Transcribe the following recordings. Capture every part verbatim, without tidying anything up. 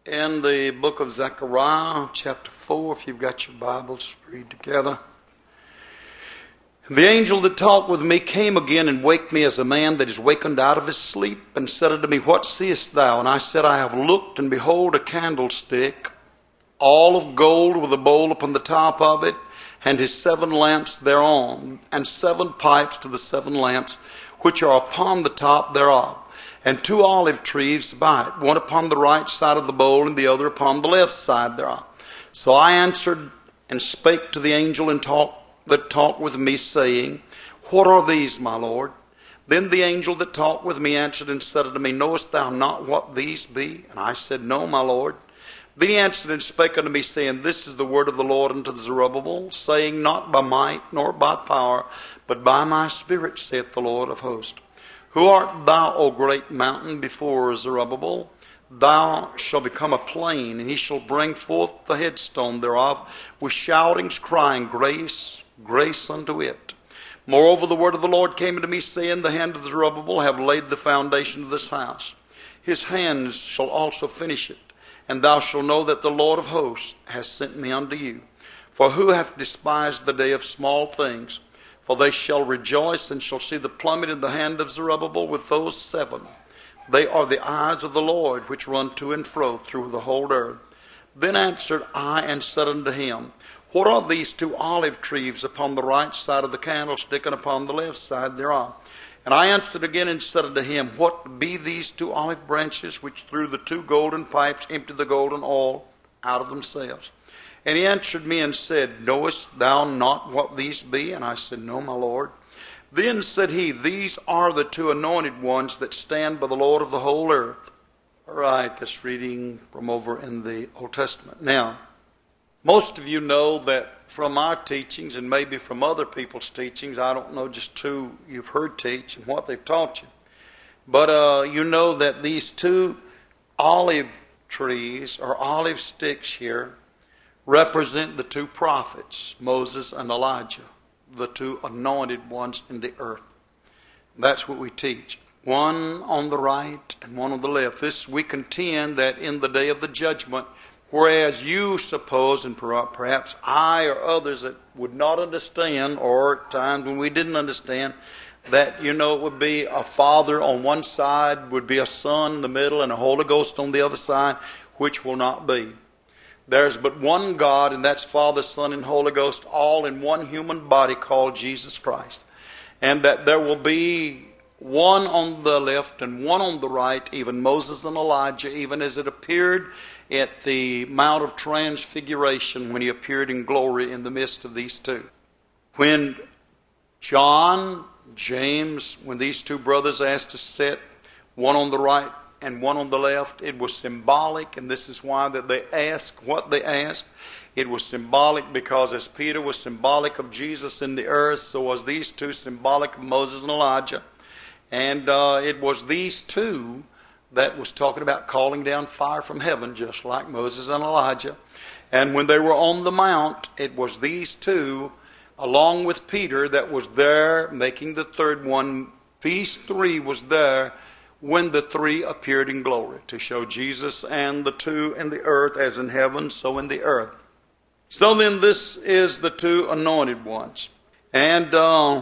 in the book of Zechariah, chapter four, if you've got your Bibles, read together. The angel that talked with me came again and waked me as a man that is wakened out of his sleep, and said unto me, What seest thou? And I said, I have looked, and behold, a candlestick, all of gold, with a bowl upon the top of it, and his seven lamps thereon, and seven pipes to the seven lamps, which are upon the top thereof, and two olive trees by it, one upon the right side of the bowl, and the other upon the left side thereof. So I answered and spake to the angel and talked that talked with me, saying, What are these, my Lord? Then the angel that talked with me answered and said unto me, Knowest thou not what these be? And I said, No, my Lord. Then he answered and spake unto me, saying, This is the word of the Lord unto Zerubbabel, saying, Not by might nor by power, but by my Spirit, saith the Lord of hosts. Who art thou, O great mountain, before Zerubbabel? Thou shalt become a plain, and he shall bring forth the headstone thereof, with shoutings, crying, Grace, grace unto it. Moreover, the word of the Lord came unto me, saying, The hand of Zerubbabel have laid the foundation of this house. His hands shall also finish it. And thou shalt know that the Lord of hosts has sent me unto you. For who hath despised the day of small things? For they shall rejoice, and shall see the plummet in the hand of Zerubbabel with those seven. They are the eyes of the Lord, which run to and fro through the whole earth. Then answered I and said unto him, What are these two olive trees upon the right side of the candlestick, and upon the left side thereof? And I answered again and said unto him, What be these two olive branches, which through the two golden pipes empty the golden oil out of themselves? And he answered me and said, Knowest thou not what these be? And I said, No, my Lord. Then said he, These are the two anointed ones that stand by the Lord of the whole earth. All right, that's reading from over in the Old Testament. Now, most of you know that from our teachings, and maybe from other people's teachings, I don't know just who you've heard teach and what they've taught you, but uh, you know that these two olive trees or olive sticks here represent the two prophets, Moses and Elijah, the two anointed ones in the earth. That's what we teach. One on the right and one on the left. This we contend that in the day of the judgment, whereas you suppose, and perhaps I or others that would not understand, or at times when we didn't understand, that, you know, it would be a Father on one side, would be a Son in the middle, and a Holy Ghost on the other side, which will not be. There's but one God, and that's Father, Son, and Holy Ghost, all in one human body called Jesus Christ. And that there will be one on the left and one on the right, even Moses and Elijah, even as it appeared at the Mount of Transfiguration when he appeared in glory in the midst of these two. When John, James, when these two brothers asked to sit, one on the right and one on the left, it was symbolic, and this is why that they asked what they asked. It was symbolic because as Peter was symbolic of Jesus in the earth, so was these two symbolic of Moses and Elijah. And uh, it was these two that was talking about calling down fire from heaven, just like Moses and Elijah. And when they were on the mount, it was these two, along with Peter, that was there making the third one. These three was there when the three appeared in glory, to show Jesus and the two in the earth, as in heaven, so in the earth. So then this is the two anointed ones. And uh,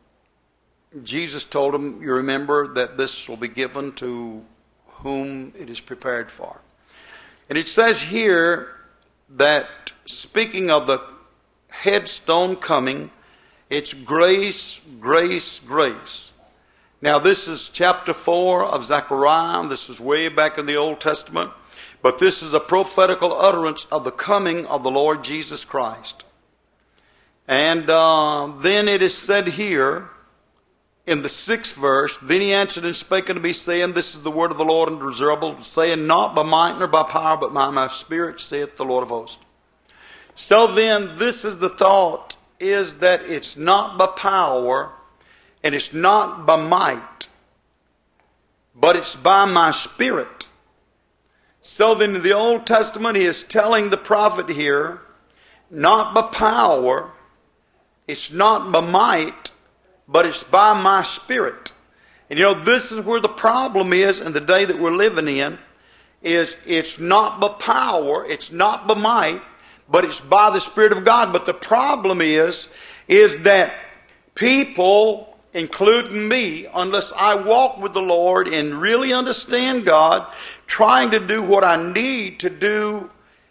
Jesus told them, you remember that this will be given to whom it is prepared for. And it says here that, speaking of the headstone coming, it's grace, grace, grace. Now this is chapter four of Zechariah. This is way back in the Old Testament. But this is a prophetical utterance of the coming of the Lord Jesus Christ. And uh, then it is said here, in the sixth verse, Then he answered and spake unto me, saying, This is the word of the Lord unto Zerubbabel, saying, Not by might nor by power, but by my Spirit, saith the Lord of hosts. So then, this is the thought, is that it's not by power, and it's not by might, but it's by my Spirit. So then in the Old Testament, he is telling the prophet here, not by power, it's not by might, but it's by my Spirit. And you know, this is where the problem is in the day that we're living in, is it's not by power, it's not by might, but it's by the Spirit of God. But the problem is, is that people, including me, unless I walk with the Lord and really understand God, trying to do what I need to do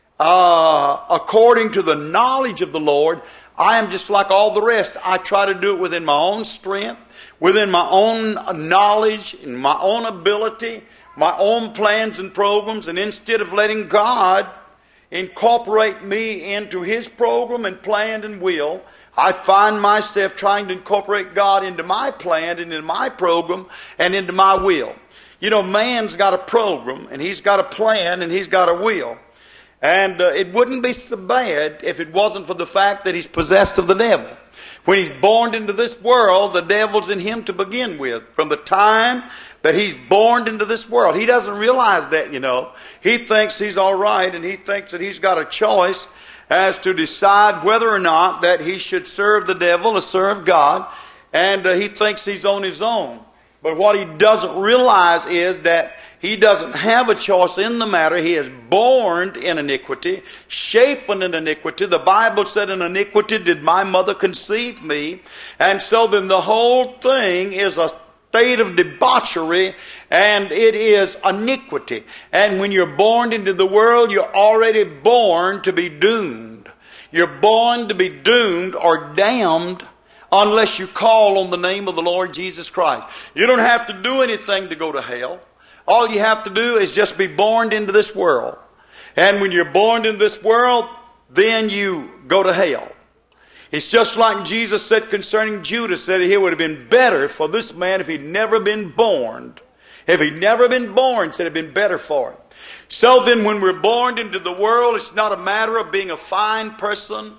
uh, according to the knowledge of the Lord, I am just like all the rest. I try to do it within my own strength, within my own knowledge and my own ability, my own plans and programs, and instead of letting God incorporate me into His program and plan and will, I find myself trying to incorporate God into my plan and into my program and into my will. You know, man's got a program, and he's got a plan, and he's got a will. And uh, it wouldn't be so bad if it wasn't for the fact that he's possessed of the devil. When he's born into this world, the devil's in him to begin with. From the time that he's born into this world. He doesn't realize that, you know. He thinks he's all right, and he thinks that he's got a choice as to decide whether or not that he should serve the devil or serve God. And uh, he thinks he's on his own. But what he doesn't realize is that he doesn't have a choice in the matter. He is born in iniquity, shapen in iniquity. The Bible said, in iniquity did my mother conceive me. And so then the whole thing is a state of debauchery, and it is iniquity. And when you're born into the world, you're already born to be doomed. You're born to be doomed or damned unless you call on the name of the Lord Jesus Christ. You don't have to do anything to go to hell. All you have to do is just be born into this world. And when you're born into this world, then you go to hell. It's just like Jesus said concerning Judas, that it would have been better for this man if he'd never been born. If he'd never been born, said it'd been better for him. So then when we're born into the world, it's not a matter of being a fine person,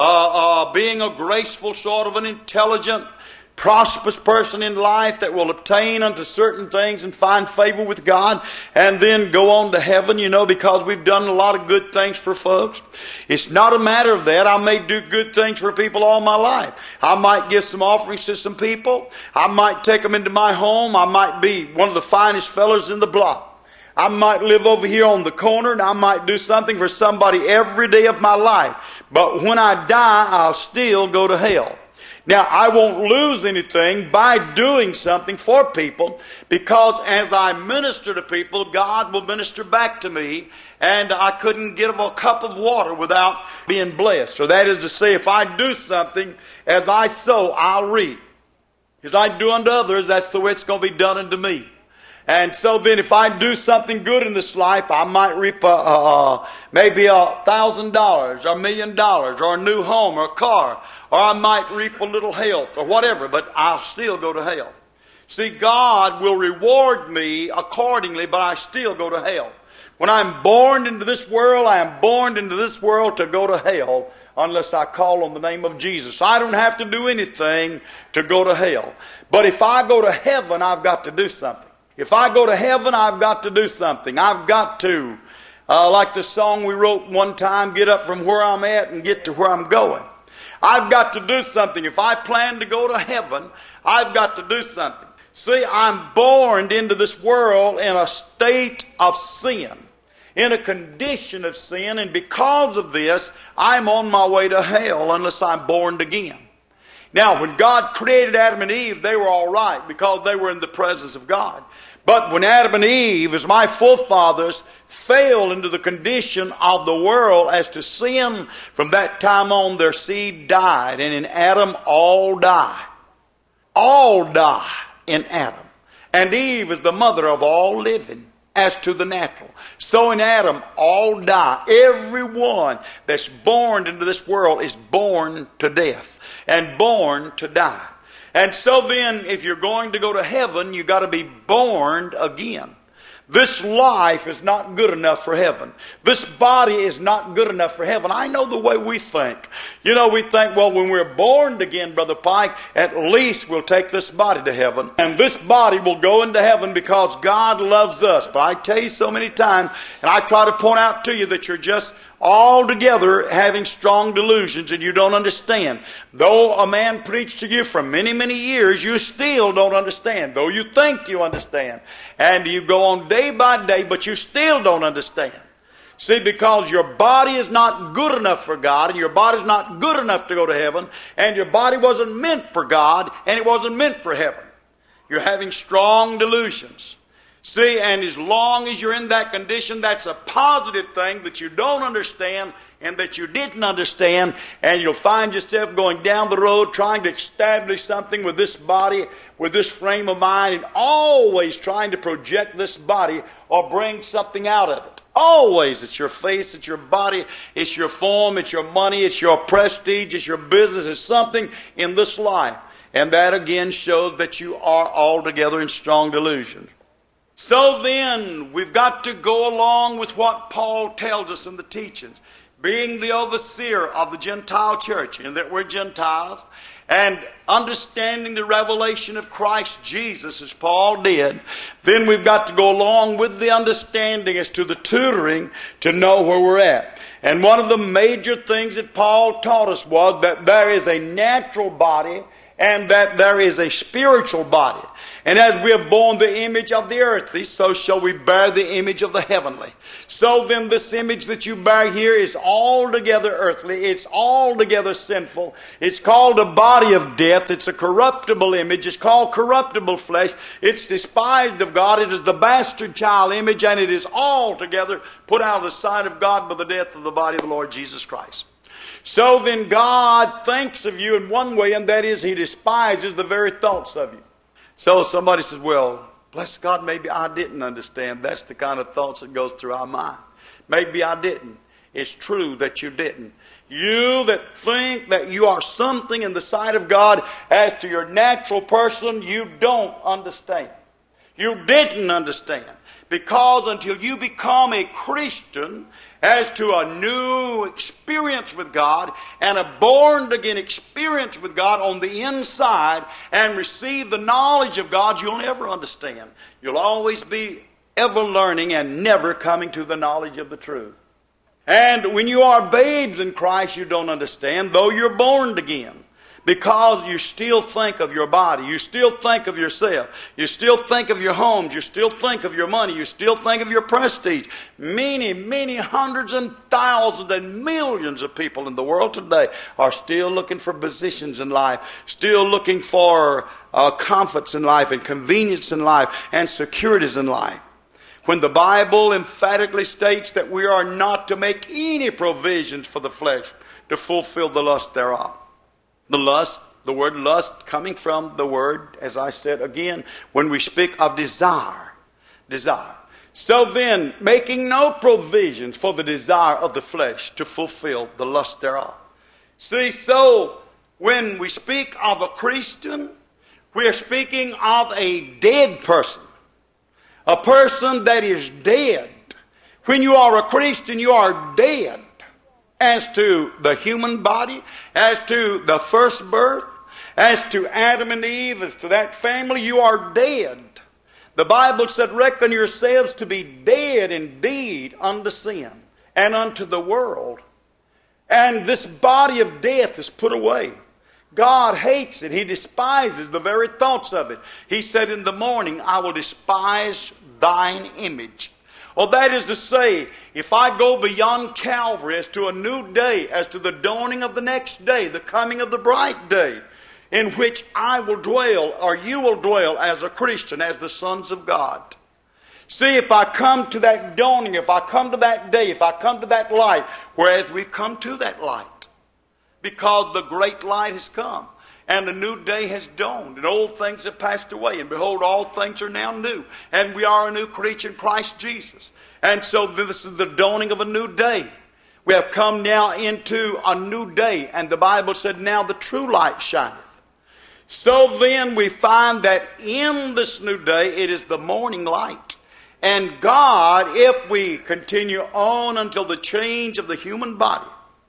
uh, uh, being a graceful sort of an intelligent, prosperous person in life that will obtain unto certain things and find favor with God and then go on to heaven, you know, because we've done a lot of good things for folks. It's not a matter of that. I may do good things for people all my life. I might give some offerings to some people. I might take them into my home. I might be one of the finest fellows in the block. I might live over here on the corner, and I might do something for somebody every day of my life. But when I die, I'll still go to hell. Now, I won't lose anything by doing something for people, because as I minister to people, God will minister back to me, and I couldn't give a cup of water without being blessed. So that is to say, if I do something, as I sow, I'll reap. As I do unto others, that's the way it's going to be done unto me. And so then if I do something good in this life, I might reap a, a, a, maybe a thousand dollars or a million dollars or a new home or a car. Or I might reap a little health or whatever, but I'll still go to hell. See, God will reward me accordingly, but I still go to hell. When I'm born into this world, I am born into this world to go to hell unless I call on the name of Jesus. I don't have to do anything to go to hell. But if I go to heaven, I've got to do something. If I go to heaven, I've got to do something. I've got to, uh, like the song we wrote one time, get up from where I'm at and get to where I'm going. I've got to do something. If I plan to go to heaven, I've got to do something. See, I'm born into this world in a state of sin, in a condition of sin, and because of this, I'm on my way to hell unless I'm born again. Now, when God created Adam and Eve, they were all right because they were in the presence of God. But when Adam and Eve, as my forefathers, fell into the condition of the world as to sin, from that time on their seed died. And in Adam all die. All die in Adam. And Eve is the mother of all living as to the natural. So in Adam all die. Everyone that's born into this world is born to death and born to die. And so then, if you're going to go to heaven, you've got to be born again. This life is not good enough for heaven. This body is not good enough for heaven. I know the way we think. You know, we think, well, when we're born again, Brother Pike, at least we'll take this body to heaven. And this body will go into heaven because God loves us. But I tell you so many times, and I try to point out to you that you're just altogether having strong delusions, and you don't understand. Though a man preached to you for many, many years, you still don't understand. Though you think you understand. And you go on day by day, but you still don't understand. See, because your body is not good enough for God, and your body is not good enough to go to heaven, and your body wasn't meant for God, and it wasn't meant for heaven. You're having strong delusions. See, and as long as you're in that condition, that's a positive thing that you don't understand and that you didn't understand, and you'll find yourself going down the road trying to establish something with this body, with this frame of mind, and always trying to project this body or bring something out of it. Always, it's your face, it's your body, it's your form, it's your money, it's your prestige, it's your business, it's something in this life. And that again shows that you are altogether in strong delusion. So then, we've got to go along with what Paul tells us in the teachings. Being the overseer of the Gentile church, and that we're Gentiles, and understanding the revelation of Christ Jesus as Paul did, then we've got to go along with the understanding as to the tutoring to know where we're at. And one of the major things that Paul taught us was that there is a natural body and that there is a spiritual body. And as we have borne the image of the earthly, so shall we bear the image of the heavenly. So then this image that you bear here is altogether earthly. It's altogether sinful. It's called a body of death. It's a corruptible image. It's called corruptible flesh. It's despised of God. It is the bastard child image, and it is altogether put out of the sight of God by the death of the body of the Lord Jesus Christ. So then God thinks of you in one way, and that is He despises the very thoughts of you. So somebody says, well, bless God, maybe I didn't understand. That's the kind of thoughts that goes through our mind. Maybe I didn't. It's true that you didn't. You that think that you are something in the sight of God, as to your natural person, you don't understand. You didn't understand. Because until you become a Christian, as to a new experience with God and a born-again experience with God on the inside and receive the knowledge of God, you'll never understand. You'll always be ever learning and never coming to the knowledge of the truth. And when you are babes in Christ, you don't understand, though you're born again. Because you still think of your body. You still think of yourself. You still think of your homes. You still think of your money. You still think of your prestige. Many, many hundreds and thousands and millions of people in the world today are still looking for positions in life. Still looking for uh, comforts in life and convenience in life and securities in life. When the Bible emphatically states that we are not to make any provisions for the flesh to fulfill the lust thereof. The lust, the word lust coming from the word, as I said again, when we speak of desire. Desire. So then, making no provisions for the desire of the flesh to fulfill the lust thereof. See, so when we speak of a Christian, we are speaking of a dead person. A person that is dead. When you are a Christian, you are dead. As to the human body, as to the first birth, as to Adam and Eve, as to that family, you are dead. The Bible said, reckon yourselves to be dead indeed unto sin and unto the world. And this body of death is put away. God hates it. He despises the very thoughts of it. He said, in the morning I will despise thine image. Well, that is to say, if I go beyond Calvary as to a new day, as to the dawning of the next day, the coming of the bright day, in which I will dwell, or you will dwell as a Christian, as the sons of God. See, if I come to that dawning, if I come to that day, if I come to that light, whereas we've come to that light, because the great light has come. And a new day has dawned, and old things have passed away, and behold, all things are now new. And we are a new creature in Christ Jesus. And so this is the dawning of a new day. We have come now into a new day, and the Bible said, now the true light shineth. So then we find that in this new day, it is the morning light. And God, if we continue on until the change of the human body,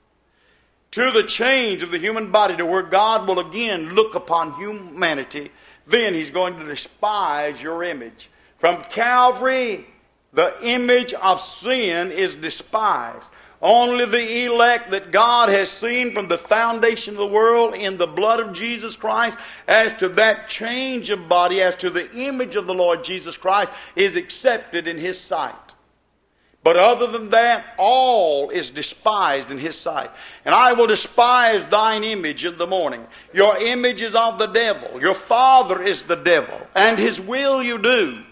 to the change of the human body to where God will again look upon humanity, then He's going to despise your image. From Calvary, the image of sin is despised. Only the elect that God has seen from the foundation of the world in the blood of Jesus Christ, as to that change of body, as to the image of the Lord Jesus Christ, is accepted in His sight. But other than that, all is despised in His sight. And I will despise thine image in the morning. Your image is of the devil. Your father is the devil, and his will you do.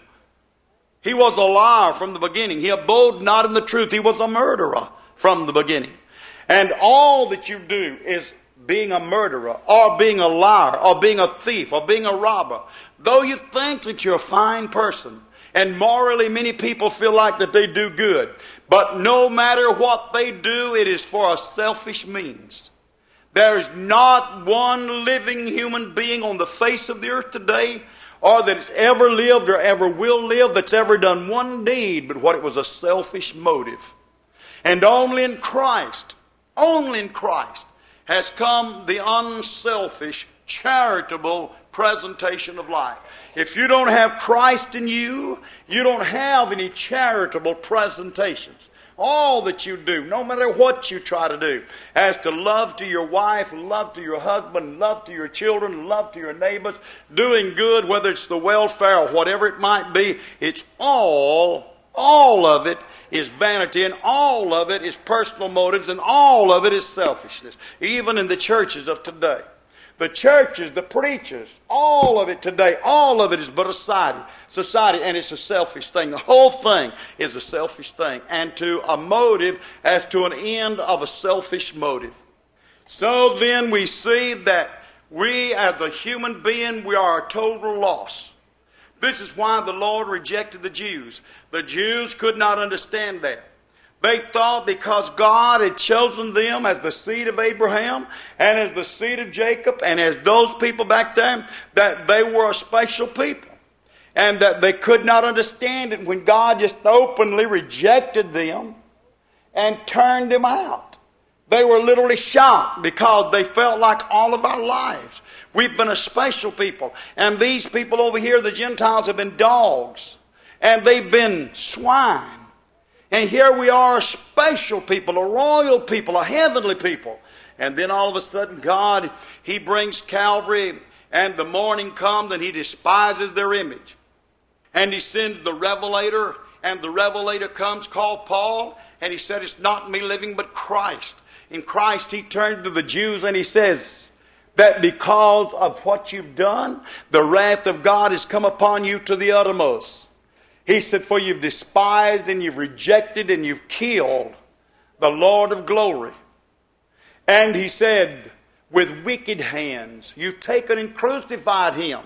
He was a liar from the beginning. He abode not in the truth. He was a murderer from the beginning. And all that you do is being a murderer, or being a liar, or being a thief, or being a robber. Though you think that you're a fine person, and morally many people feel like that they do good, but no matter what they do, it is for a selfish means. There is not one living human being on the face of the earth today, or that has ever lived or ever will live, that's ever done one deed but what it was a selfish motive. And only in Christ, only in Christ has come the unselfish, charitable presentation of life. If you don't have Christ in you, you don't have any charitable presentations. All that you do, no matter what you try to do, as to love to your wife, love to your husband, love to your children, love to your neighbors, doing good, whether it's the welfare or whatever it might be, it's all, all of it is vanity, and all of it is personal motives, and all of it is selfishness, even in the churches of today. The churches, the preachers, all of it today, all of it is but a society, society, and it's a selfish thing. The whole thing is a selfish thing, and to a motive as to an end of a selfish motive. So then we see that we as a human being, we are a total loss. This is why the Lord rejected the Jews. The Jews could not understand that. They thought because God had chosen them as the seed of Abraham and as the seed of Jacob and as those people back there, that they were a special people. And that they could not understand it when God just openly rejected them and turned them out. They were literally shocked because they felt like all of our lives we've been a special people. And these people over here, the Gentiles, have been dogs. And they've been swine. And here we are, a special people, a royal people, a heavenly people. And then all of a sudden God, He brings Calvary, and the morning comes and He despises their image. And He sends the Revelator, and the Revelator comes called Paul, and he said, it's not me living but Christ. In Christ He turned to the Jews and He says that because of what you've done, the wrath of God has come upon you to the uttermost. He said, for you've despised and you've rejected and you've killed the Lord of glory. And He said, with wicked hands, you've taken and crucified Him.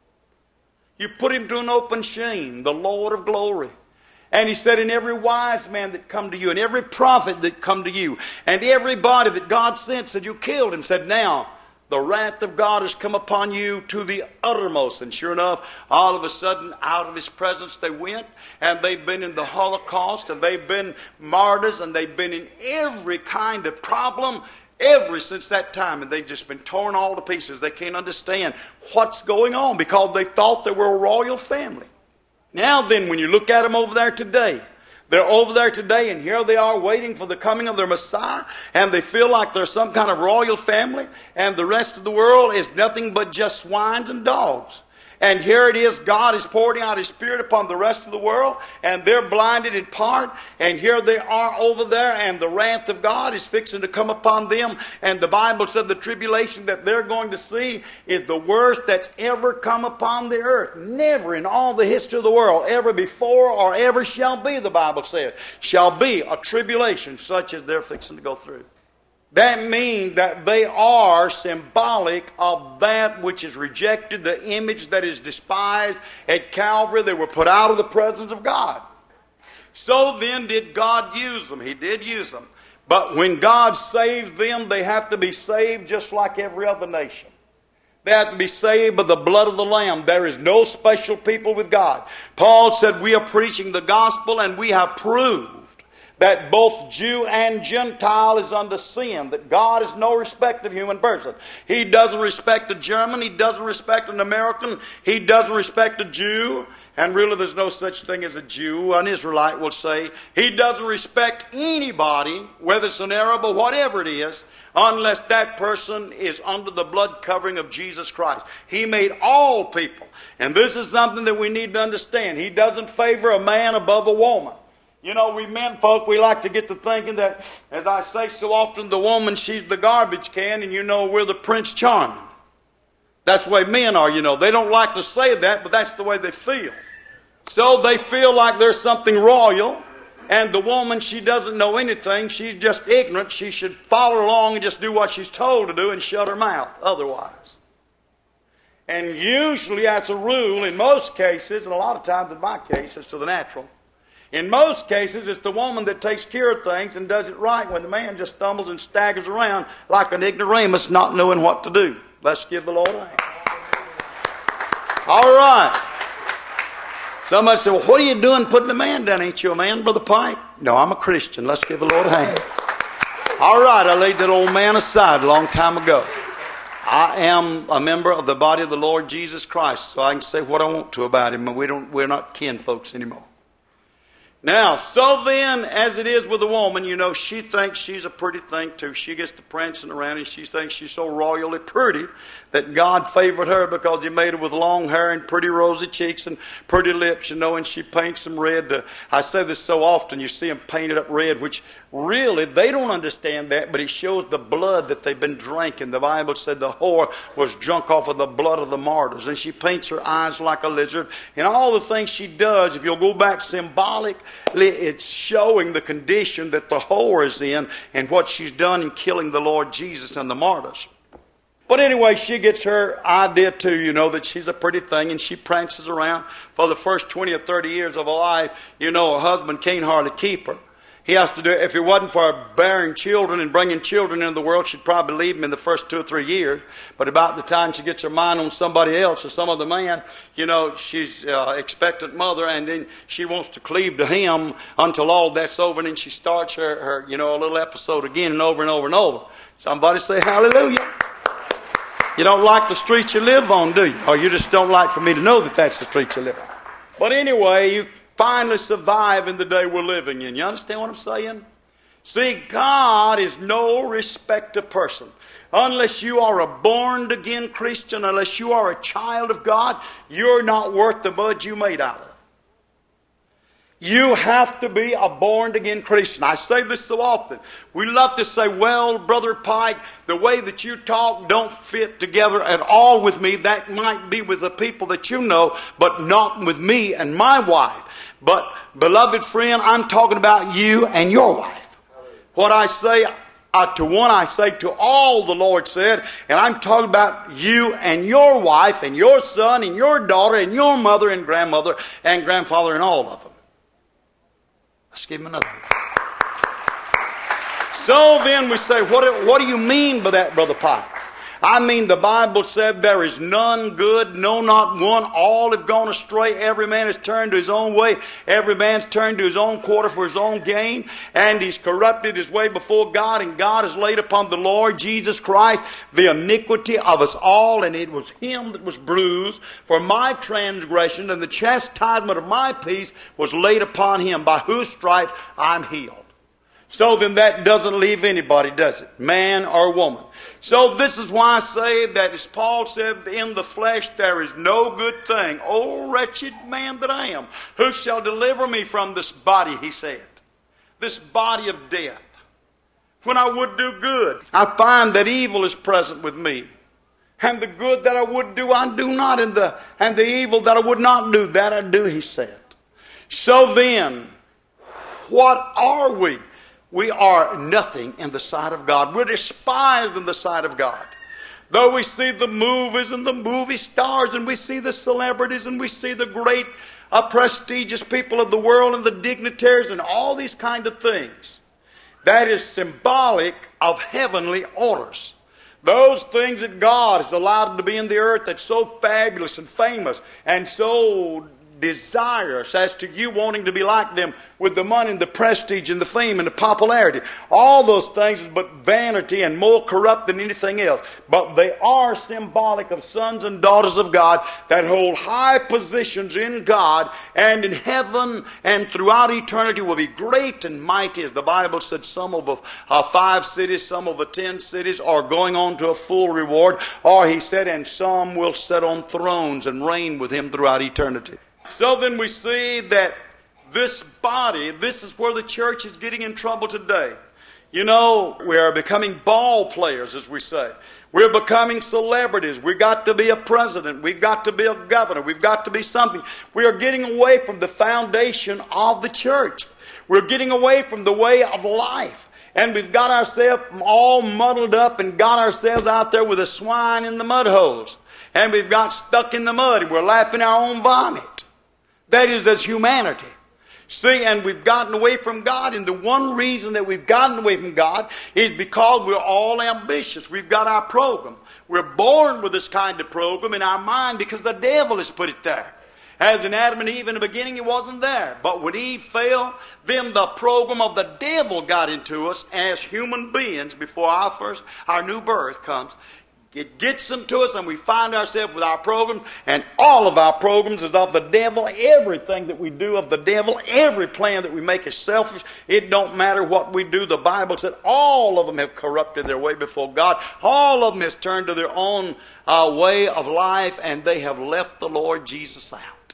You put Him to an open shame, the Lord of glory. And He said, and every wise man that come to you, and every prophet that come to you, and everybody that God sent, said you killed him, said now, the wrath of God has come upon you to the uttermost. And sure enough, all of a sudden, out of His presence they went. And they've been in the Holocaust. And they've been martyrs. And they've been in every kind of problem ever since that time. And they've just been torn all to pieces. They can't understand what's going on because they thought they were a royal family. Now then, when you look at them over there today, they're over there today, and here they are waiting for the coming of their Messiah, and they feel like they're some kind of royal family, and the rest of the world is nothing but just swines and dogs. And here it is, God is pouring out His Spirit upon the rest of the world, and they're blinded in part, and here they are over there, and the wrath of God is fixing to come upon them. And the Bible said the tribulation that they're going to see is the worst that's ever come upon the earth. Never in all the history of the world, ever before or ever shall be, the Bible said, shall be a tribulation such as they're fixing to go through. That means that they are symbolic of that which is rejected, the image that is despised. At Calvary, they were put out of the presence of God. So then did God use them. He did use them. But when God saves them, they have to be saved just like every other nation. They have to be saved by the blood of the Lamb. There is no special people with God. Paul said, we are preaching the gospel, and we have proved that both Jew and Gentile is under sin, that God is no respect of human person. He doesn't respect a German, He doesn't respect an American, He doesn't respect a Jew, And really there's no such thing as a Jew. An Israelite will say he doesn't respect anybody, whether it's an Arab or whatever it is, unless that person is under the blood covering of Jesus Christ. He made all people. And this is something that we need to understand. He doesn't favor a man above a woman. You know, we men folk, we like to get to thinking that, as I say so often, the woman, she's the garbage can, and you know, we're the Prince Charming. That's the way men are, you know. They don't like to say that, but that's the way they feel. So they feel like there's something royal, and the woman, she doesn't know anything. She's just ignorant. She should follow along and just do what she's told to do and shut her mouth otherwise. And usually, as a rule, in most cases, and a lot of times in my case, it's to the natural, in most cases, it's the woman that takes care of things and does it right when the man just stumbles and staggers around like an ignoramus not knowing what to do. Let's give the Lord a hand. All right. Somebody said, well, what are you doing putting the man down? Ain't you a man, Brother Pike? No, I'm a Christian. Let's give the Lord a hand. All right, I laid that old man aside a long time ago. I am a member of the body of the Lord Jesus Christ, so I can say what I want to about him, and we don't, we're not kin folks anymore. Now, so then, as it is with a woman, you know, she thinks she's a pretty thing too. She gets to prancing around and she thinks she's so royally pretty that God favored her because he made her with long hair and pretty rosy cheeks and pretty lips, you know, and she paints them red. To, I say this so often, you see them painted up red, which really, they don't understand that, but it shows the blood that they've been drinking. The Bible said the whore was drunk off of the blood of the martyrs, and she paints her eyes like a lizard, and all the things she does, if you'll go back symbolically, it's showing the condition that the whore is in and what she's done in killing the Lord Jesus and the martyrs. But anyway, she gets her idea too, you know, that she's a pretty thing, and she prances around for the first twenty or thirty years of her life. You know, her husband can't hardly keep her. He has to do it. If it wasn't for her bearing children and bringing children into the world, she'd probably leave him in the first two or three years. But about the time she gets her mind on somebody else or some other man, you know, she's uh, expectant mother, and then she wants to cleave to him until all that's over, and then she starts her, her you know, a little episode again and over and over and over. Somebody say hallelujah. You don't like the street you live on, do you? Or you just don't like for me to know that that's the street you live on. But anyway, you finally survive in the day we're living in. You understand what I'm saying? See, God is no respecter of person. Unless you are a born-again Christian, unless you are a child of God, you're not worth the mud you made out of. You have to be a born-again Christian. I say this so often. We love to say, well, Brother Pike, the way that you talk don't fit together at all with me. That might be with the people that you know, but not with me and my wife. But, beloved friend, I'm talking about you and your wife. What I say uh, to one, I say to all, the Lord said, and I'm talking about you and your wife and your son and your daughter and your mother and grandmother and grandfather and all of them. Let's give him another one. So then we say, what, what do you mean by that, Brother Pike? I mean, the Bible said there is none good, no, not one. All have gone astray. Every man has turned to his own way. Every man's turned to his own quarter for his own gain. And he's corrupted his way before God. And God has laid upon the Lord Jesus Christ the iniquity of us all. And it was him that was bruised for my transgression. And the chastisement of my peace was laid upon him, by whose stripes I'm healed. So then that doesn't leave anybody, does it? Man or woman. So this is why I say that, as Paul said, in the flesh there is no good thing. O wretched man that I am, who shall deliver me from this body, he said. This body of death. When I would do good, I find that evil is present with me. And the good that I would do, I do not. And the, and the evil that I would not do, that I do, he said. So then, what are we? We are nothing in the sight of God. We're despised in the sight of God. Though we see the movies and the movie stars, and we see the celebrities, and we see the great uh, prestigious people of the world and the dignitaries and all these kind of things, that is symbolic of heavenly orders. Those things that God has allowed to be in the earth that's so fabulous and famous and so desirous as to you wanting to be like them with the money and the prestige and the fame and the popularity. All those things is but vanity and more corrupt than anything else. But they are symbolic of sons and daughters of God that hold high positions in God and in heaven and throughout eternity will be great and mighty. As the Bible said, some of the uh, five cities, some of the ten cities are going on to a full reward. Or he said, and some will sit on thrones and reign with him throughout eternity. So then we see that this body, this is where the church is getting in trouble today. You know, we are becoming ball players, as we say. We're becoming celebrities. We've got to be a president. We've got to be a governor. We've got to be something. We are getting away from the foundation of the church. We're getting away from the way of life. And we've got ourselves all muddled up and got ourselves out there with a swine in the mud holes. And we've got stuck in the mud and we're lapping our own vomit. That is as humanity. See, and we've gotten away from God, and the one reason that we've gotten away from God is because we're all ambitious. We've got our program. We're born with this kind of program in our mind because the devil has put it there. As in Adam and Eve in the beginning, it wasn't there. But when Eve fell, then the program of the devil got into us as human beings before our first, our new birth comes. It gets them to us and we find ourselves with our programs, and all of our programs is of the devil. Everything that we do of the devil, every plan that we make is selfish. It don't matter what we do. The Bible said all of them have corrupted their way before God. All of them has turned to their own uh, way of life, and they have left the Lord Jesus out.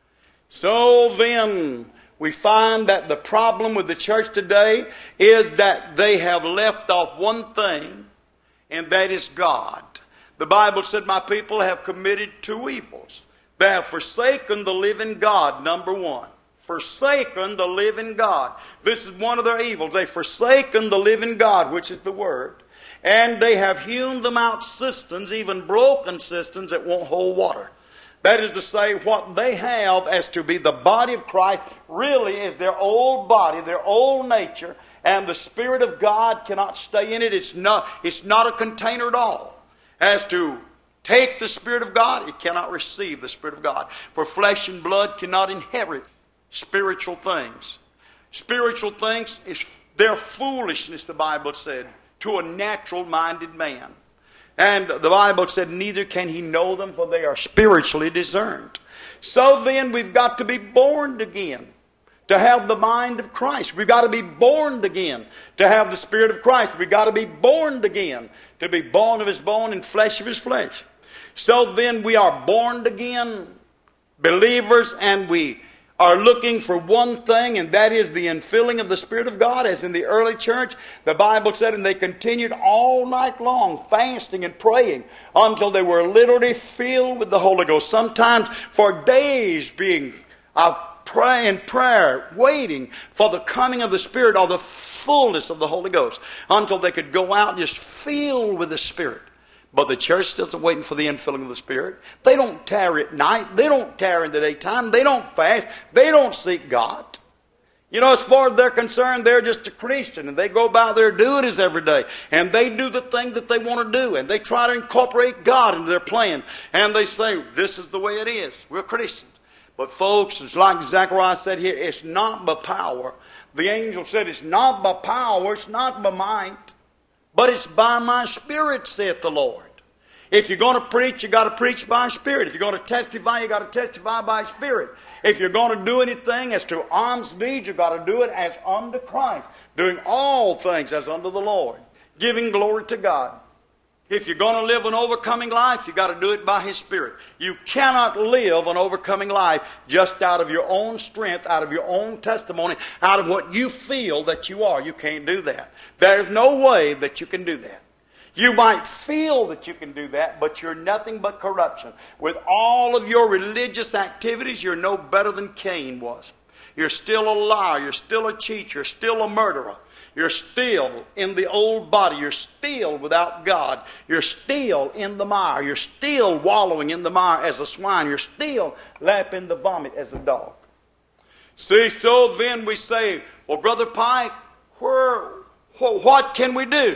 So then we find that the problem with the church today is that they have left off one thing, and that is God. The Bible said, my people have committed two evils. They have forsaken the living God, number one. Forsaken the living God. This is one of their evils. They've forsaken the living God, which is the Word. And they have hewn them out cisterns, even broken cisterns that won't hold water. That is to say, what they have as to be the body of Christ really is their old body, their old nature, and the Spirit of God cannot stay in it. It's not, it's not a container at all. As to take the Spirit of God, it cannot receive the Spirit of God. For flesh and blood cannot inherit spiritual things. Spiritual things, is their foolishness, the Bible said, to a natural-minded man. And the Bible said, neither can he know them, for they are spiritually discerned. So then we've got to be born again to have the mind of Christ. We've got to be born again to have the Spirit of Christ. We've got to be born again to be bone of his bone and flesh of his flesh. So then we are born again believers, and we are looking for one thing, and that is the infilling of the Spirit of God. As in the early church, the Bible said, and they continued all night long fasting and praying until they were literally filled with the Holy Ghost. Sometimes for days being uh, pray in prayer, waiting for the coming of the Spirit or the fullness of the Holy Ghost, until they could go out just filled with the Spirit. But the church doesn't wait for the infilling of the Spirit. They don't tarry at night. They don't tarry in the daytime. They don't fast. They don't seek God. You know, as far as they're concerned, they're just a Christian, and they go about their duties every day, and they do the thing that they want to do, and they try to incorporate God into their plan, and they say, this is the way it is. We're Christians. But folks, it's like Zechariah said here, it's not by power. The angel said, it's not by power, it's not by might, but it's by my Spirit, saith the Lord. If you're going to preach, you got to preach by Spirit. If you're going to testify, you got to testify by Spirit. If you're going to do anything as to alms deeds, you got to do it as unto Christ, doing all things as unto the Lord, giving glory to God. If you're going to live an overcoming life, you got to do it by His Spirit. You cannot live an overcoming life just out of your own strength, out of your own testimony, out of what you feel that you are. You can't do that. There's no way that you can do that. You might feel that you can do that, but you're nothing but corruption. With all of your religious activities, you're no better than Cain was. You're still a liar. You're still a cheat. You're still a murderer. You're still in the old body. You're still without God. You're still in the mire. You're still wallowing in the mire as a swine. You're still lapping the vomit as a dog. See, so then we say, well, Brother Pike, where, wh- what can we do?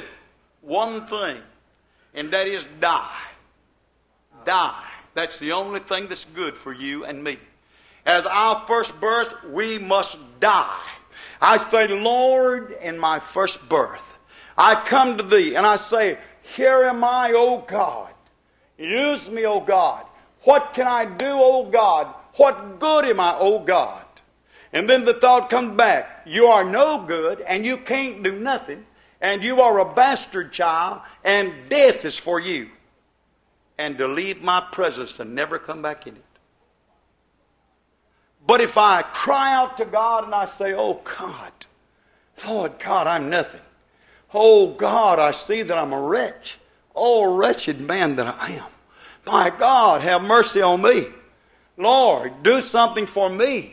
One thing, and that is die. Die. That's the only thing that's good for you and me. as our first birth, we must die. I say, Lord, in my first birth, I come to Thee and I say, here am I, O God. Use me, O God. What can I do, O God? What good am I, O God? And then the thought comes back, you are no good and you can't do nothing, and you are a bastard child, and death is for you. And to leave my presence to never come back in it. But if I cry out to God and I say, oh God, Lord God, I'm nothing. Oh God, I see that I'm a wretch. Oh wretched man that I am. My God, have mercy on me. Lord, do something for me.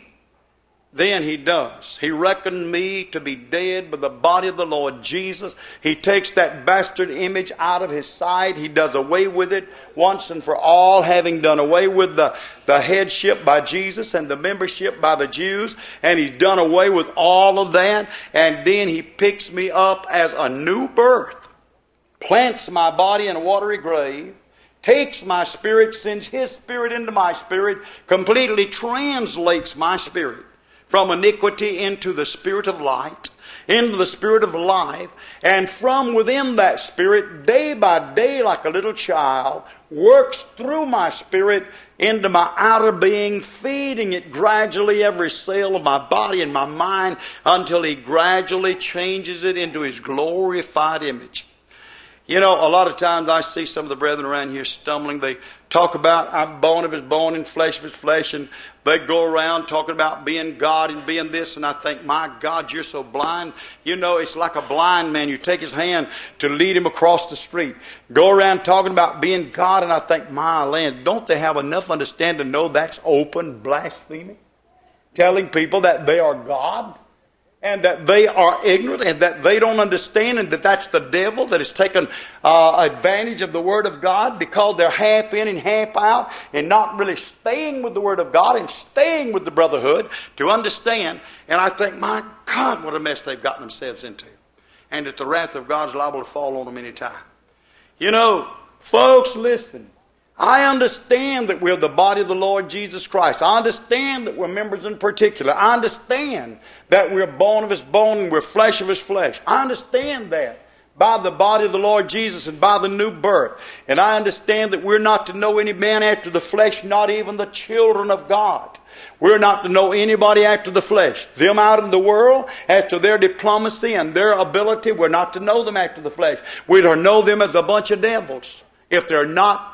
Then He does. He reckoned me to be dead by the body of the Lord Jesus. He takes that bastard image out of His sight. He does away with it once and for all, having done away with the, the headship by Jesus and the membership by the Jews. And He's done away with all of that. And then He picks me up as a new birth, plants my body in a watery grave, takes my spirit, sends His Spirit into my spirit, completely translates my spirit from iniquity into the spirit of light, into the spirit of life, and from within that spirit, day by day, like a little child, works through my spirit into my outer being, feeding it gradually, every cell of my body and my mind, until He gradually changes it into His glorified image. You know, a lot of times I see some of the brethren around here stumbling. They talk about, I'm bone of His bone and flesh of His flesh, and they go around talking about being God and being this, and I think, my God, you're so blind. You know, it's like a blind man. You take his hand to lead him across the street. Go around talking about being God, and I think, my land, don't they have enough understanding to know that's open blasphemy? Telling people that they are God? And that they are ignorant, and that they don't understand, and that that's the devil that has taken uh, advantage of the Word of God, because they're half in and half out, and not really staying with the Word of God and staying with the brotherhood to understand. And I think, my God, what a mess they've gotten themselves into. And that the wrath of God is liable to fall on them any time. You know, folks, listen. I understand that we're the body of the Lord Jesus Christ. I understand that we're members in particular. I understand that we're bone of His bone and we're flesh of His flesh. I understand that by the body of the Lord Jesus and by the new birth. And I understand that we're not to know any man after the flesh, not even the children of God. We're not to know anybody after the flesh. Them out in the world, after their diplomacy and their ability, we're not to know them after the flesh. We're to know them as a bunch of devils if they're not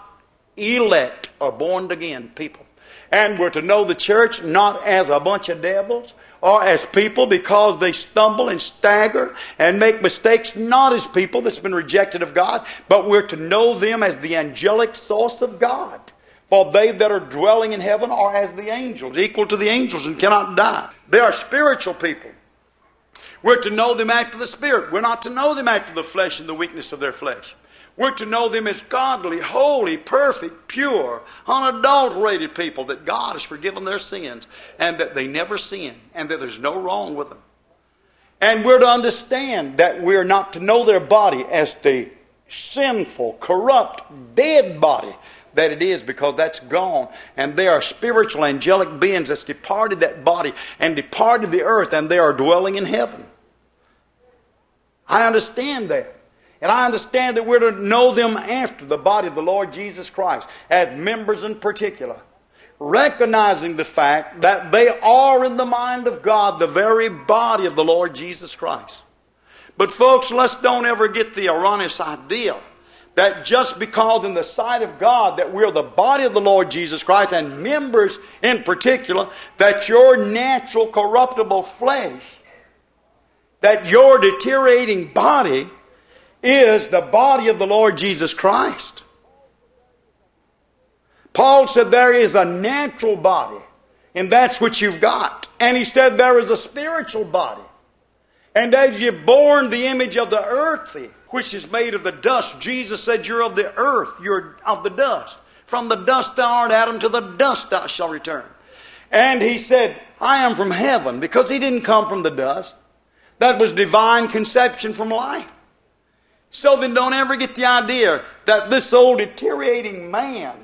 elect or born again people. And we're to know the church not as a bunch of devils or as people because they stumble and stagger and make mistakes, not as people that's been rejected of God, but we're to know them as the angelic source of God. For they that are dwelling in heaven are as the angels, equal to the angels and cannot die. They are spiritual people. We're to know them after the Spirit. We're not to know them after the flesh and the weakness of their flesh. We're to know them as godly, holy, perfect, pure, unadulterated people, that God has forgiven their sins and that they never sin and that there's no wrong with them. And we're to understand that we're not to know their body as the sinful, corrupt, dead body that it is, because that's gone. And they are spiritual, angelic beings that's departed that body and departed the earth, and they are dwelling in heaven. I understand that. And I understand that we're to know them after the body of the Lord Jesus Christ, as members in particular, recognizing the fact that they are in the mind of God the very body of the Lord Jesus Christ. But folks, let's don't ever get the erroneous idea that just because in the sight of God that we're the body of the Lord Jesus Christ, and members in particular, that your natural corruptible flesh, that your deteriorating body is the body of the Lord Jesus Christ. Paul said there is a natural body, and that's what you've got. And he said there is a spiritual body. And as you're born the image of the earthy, which is made of the dust, Jesus said you're of the earth, you're of the dust. From the dust thou art, Adam, to the dust thou shalt return. And he said, I am from heaven, because he didn't come from the dust. That was divine conception from life. So then don't ever get the idea that this old deteriorating man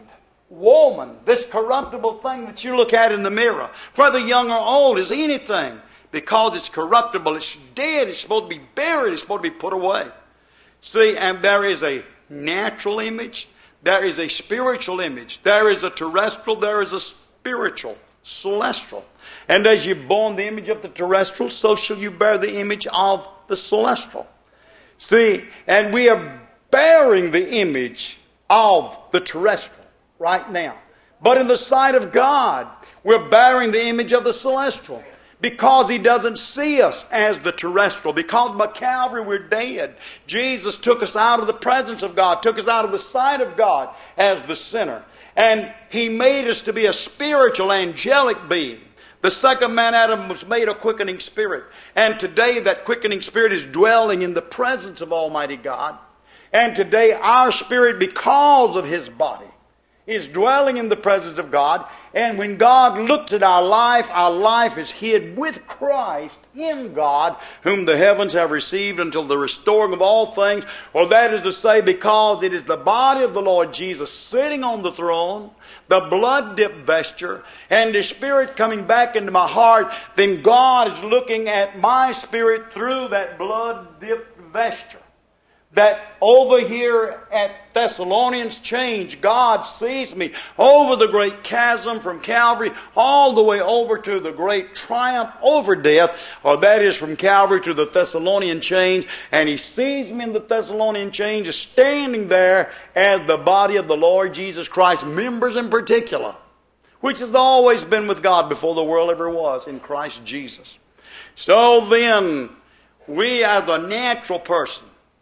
woman, this corruptible thing that you look at in the mirror, whether young or old, is anything. Because it's corruptible, it's dead, it's supposed to be buried, it's supposed to be put away. See, and there is a natural image, there is a spiritual image, there is a terrestrial, there is a spiritual, celestial. And as you've borne the image of the terrestrial, so shall you bear the image of the celestial. See, and we are bearing the image of the terrestrial right now. But in the sight of God, we're bearing the image of the celestial. Because He doesn't see us as the terrestrial. Because by Calvary we're dead. Jesus took us out of the presence of God, took us out of the sight of God as the sinner. And He made us to be a spiritual, angelic being. The second man, Adam, was made a quickening spirit. And today that quickening spirit is dwelling in the presence of Almighty God. And today our spirit, because of His body, is dwelling in the presence of God. And when God looks at our life, our life is hid with Christ in God, whom the heavens have received until the restoring of all things. Or that is to say, because it is the body of the Lord Jesus sitting on the throne, the blood-dipped vesture, and the Spirit coming back into my heart, then God is looking at my spirit through that blood-dipped vesture. That over here at Thessalonians Change, God sees me over the great chasm from Calvary all the way over to the great triumph over death, or that is from Calvary to the Thessalonian Change, and He sees me in the Thessalonian Change standing there as the body of the Lord Jesus Christ, members in particular, which has always been with God before the world ever was, in Christ Jesus. So then, we as a natural person,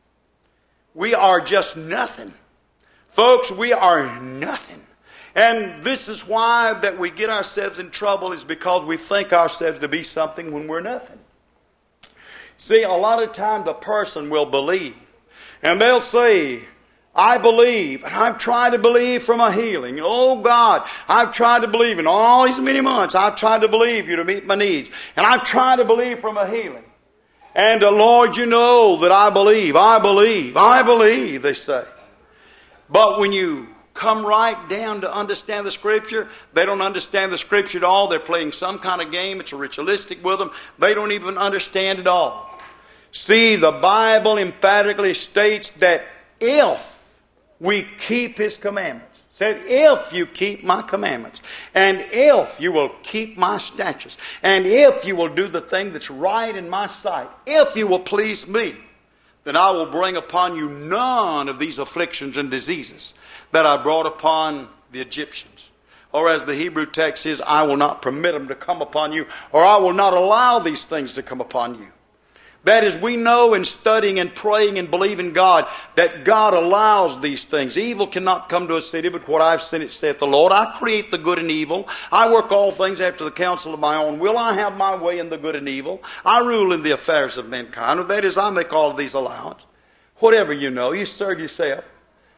we are just nothing. Folks, we are nothing. And this is why that we get ourselves in trouble, is because we think ourselves to be something when we're nothing. See, a lot of times a person will believe, and they'll say, I believe, and I've tried to believe for my healing. Oh God, I've tried to believe in all these many months. I've tried to believe you to meet my needs. And I've tried to believe for my healing. And uh, Lord, you know that I believe, I believe, I believe, they say. But when you come right down to understand the Scripture, they don't understand the Scripture at all. They're playing some kind of game. It's a ritualistic with them. They don't even understand it all. See, the Bible emphatically states that if we keep His commandments, said, if you keep my commandments, and if you will keep my statutes, and if you will do the thing that's right in my sight, if you will please me, then I will bring upon you none of these afflictions and diseases that I brought upon the Egyptians. Or as the Hebrew text is, I will not permit them to come upon you, or I will not allow these things to come upon you. That is, we know in studying and praying and believing God that God allows these things. Evil cannot come to a city, but what I've seen it, saith the Lord. I create the good and evil. I work all things after the counsel of my own will. I have my way in the good and evil. I rule in the affairs of mankind. That is, I make all of these allowance. Whatever you know, you serve yourself.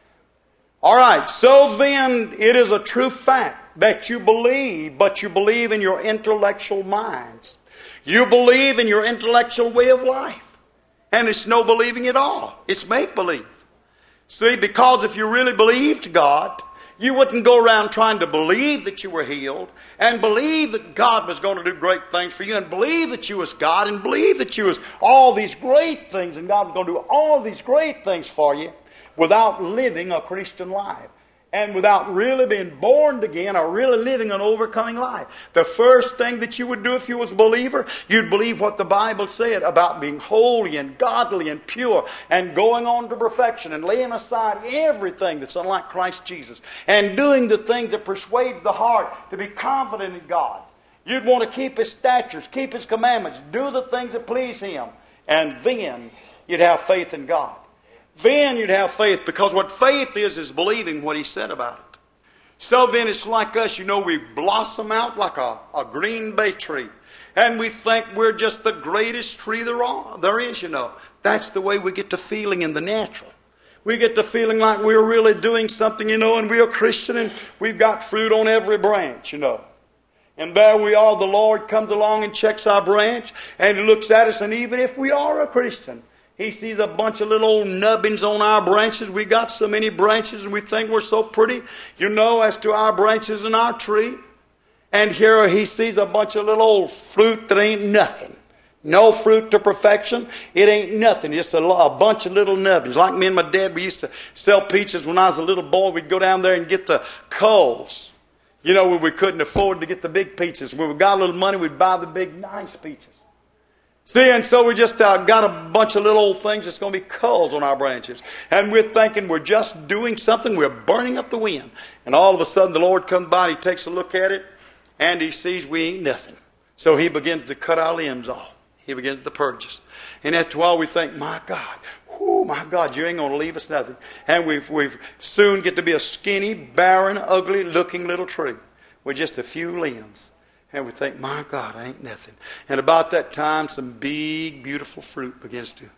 All right, so then it is a true fact that you believe, but you believe in your intellectual minds. You believe in your intellectual way of life. And it's no believing at all. It's make-believe. See, because if you really believed God, you wouldn't go around trying to believe that you were healed, and believe that God was going to do great things for you, and believe that you was God, and believe that you was all these great things, and God was going to do all these great things for you, without living a Christian life. And without really being born again or really living an overcoming life. The first thing that you would do if you was a believer, you'd believe what the Bible said about being holy and godly and pure and going on to perfection and laying aside everything that's unlike Christ Jesus and doing the things that persuade the heart to be confident in God. You'd want to keep His statutes, keep His commandments, do the things that please Him, and then you'd have faith in God. Then you'd have faith, because what faith is, is believing what He said about it. So then it's like us, you know, we blossom out like a, a green bay tree. And we think we're just the greatest tree there, are, there is, you know. That's the way we get to feeling in the natural. We get to feeling like we're really doing something, you know, and we're a Christian and we've got fruit on every branch, you know. And there we are, the Lord comes along and checks our branch and He looks at us, and even if we are a Christian, He sees a bunch of little old nubbins on our branches. We got so many branches and we think we're so pretty, you know, as to our branches and our tree. And here he sees a bunch of little old fruit that ain't nothing. No fruit to perfection. It ain't nothing. Just a, a bunch of little nubbins. Like me and my dad, we used to sell peaches when I was a little boy. We'd go down there and get the culls. You know, when we couldn't afford to get the big peaches. When we got a little money, we'd buy the big, nice peaches. See, and so we just uh, got a bunch of little old things that's going to be culls on our branches. And we're thinking we're just doing something. We're burning up the wind. And all of a sudden the Lord comes by and He takes a look at it. And He sees we ain't nothing. So He begins to cut our limbs off. He begins to purge us. And after a while we think, my God, oh my God, you ain't going to leave us nothing. And we've, we've soon get to be a skinny, barren, ugly looking little tree with just a few limbs. And we think, my God, I ain't nothing. And about that time, some big, beautiful fruit begins to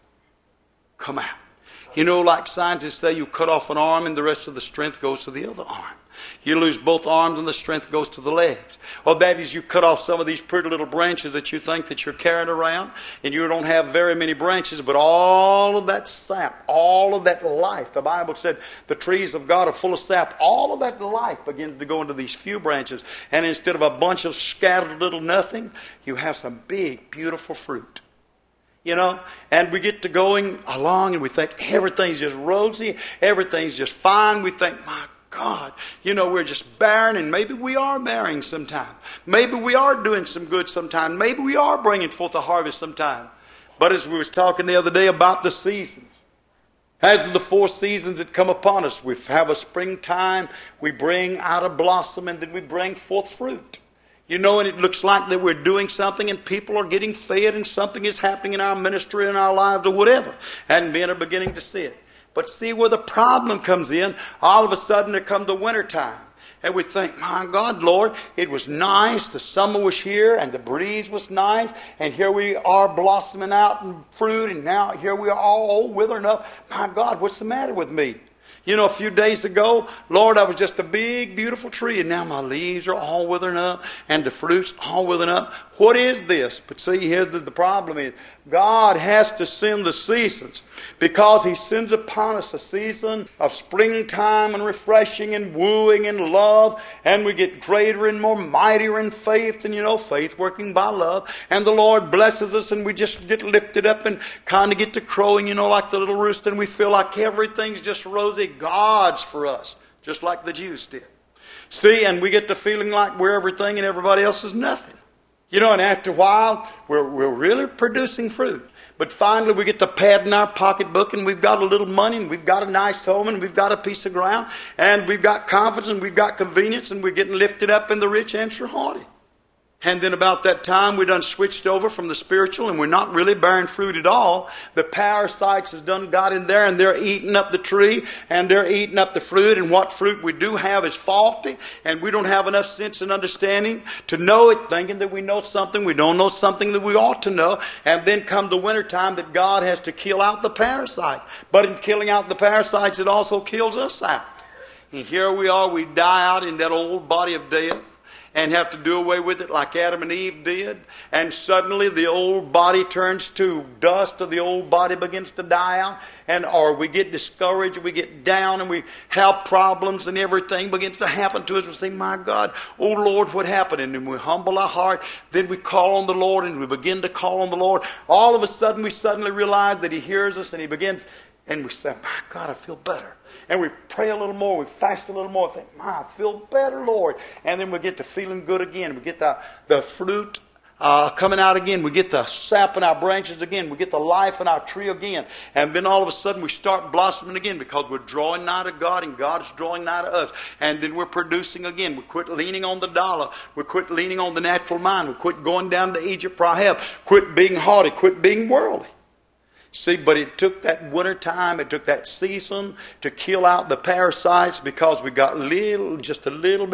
come out. You know, like scientists say, you cut off an arm and the rest of the strength goes to the other arm. You lose both arms and the strength goes to the legs. Or that is, you cut off some of these pretty little branches that you think that you're carrying around, and you don't have very many branches, but all of that sap, all of that life, the Bible said the trees of God are full of sap, all of that life begins to go into these few branches, and instead of a bunch of scattered little nothing, you have some big, beautiful fruit. You know, and we get to going along and we think everything's just rosy, everything's just fine. We think, my God, you know, we're just barren, and maybe we are bearing sometime. Maybe we are doing some good sometime. Maybe we are bringing forth a harvest sometime. But as we was talking the other day about the seasons, as the four seasons that come upon us, we have a springtime, we bring out a blossom, and then we bring forth fruit. You know, and it looks like that we're doing something and people are getting fed and something is happening in our ministry, in our lives, or whatever. And men are beginning to see it. But see where the problem comes in. All of a sudden there comes the winter time. And we think, my God, Lord, it was nice. The summer was here and the breeze was nice. And here we are blossoming out in fruit. And now here we are all withering up. My God, what's the matter with me? You know, a few days ago, Lord, I was just a big, beautiful tree, and now my leaves are all withering up, and the fruit's all withering up. What is this? But see, here's the, the problem is, God has to send the seasons, because He sends upon us a season of springtime and refreshing and wooing and love, and we get greater and more mightier in faith, and you know, faith working by love, and the Lord blesses us, and we just get lifted up and kind of get to crowing, you know, like the little rooster, and we feel like everything's just rosy. God's for us, just like the Jews did. See, and we get to feeling like we're everything and everybody else is nothing. You know, and after a while, we're, we're really producing fruit. But finally, we get to pad in our pocketbook, and we've got a little money, and we've got a nice home, and we've got a piece of ground, and we've got confidence, and we've got convenience, and we're getting lifted up in the rich and sure haughty. And then about that time, we done switched over from the spiritual, and we're not really bearing fruit at all. The parasites has done got in there, and they're eating up the tree, and they're eating up the fruit, and what fruit we do have is faulty, and we don't have enough sense and understanding to know it, thinking that we know something. We don't know something that we ought to know. And then come the winter time that God has to kill out the parasite. But in killing out the parasites, it also kills us out. And here we are, we die out in that old body of death, and have to do away with it like Adam and Eve did. And suddenly the old body turns to dust, or the old body begins to die out. And or we get discouraged, we get down, and we have problems, and everything begins to happen to us. We say, my God, oh Lord, what happened? And then we humble our heart. Then we call on the Lord, and we begin to call on the Lord. All of a sudden we suddenly realize that He hears us, and He begins, and we say, my God, I feel better. And we pray a little more, we fast a little more, think, my, I feel better, Lord. And then we get to feeling good again. We get the, the fruit uh, coming out again. We get the sap in our branches again. We get the life in our tree again. And then all of a sudden we start blossoming again, because we're drawing nigh to God and God's drawing nigh to us. And then we're producing again. We quit leaning on the dollar. We quit leaning on the natural mind. We quit going down to Egypt for our help. Quit being haughty. Quit being worldly. See, but it took that winter time, it took that season to kill out the parasites, because we got little, just a little bit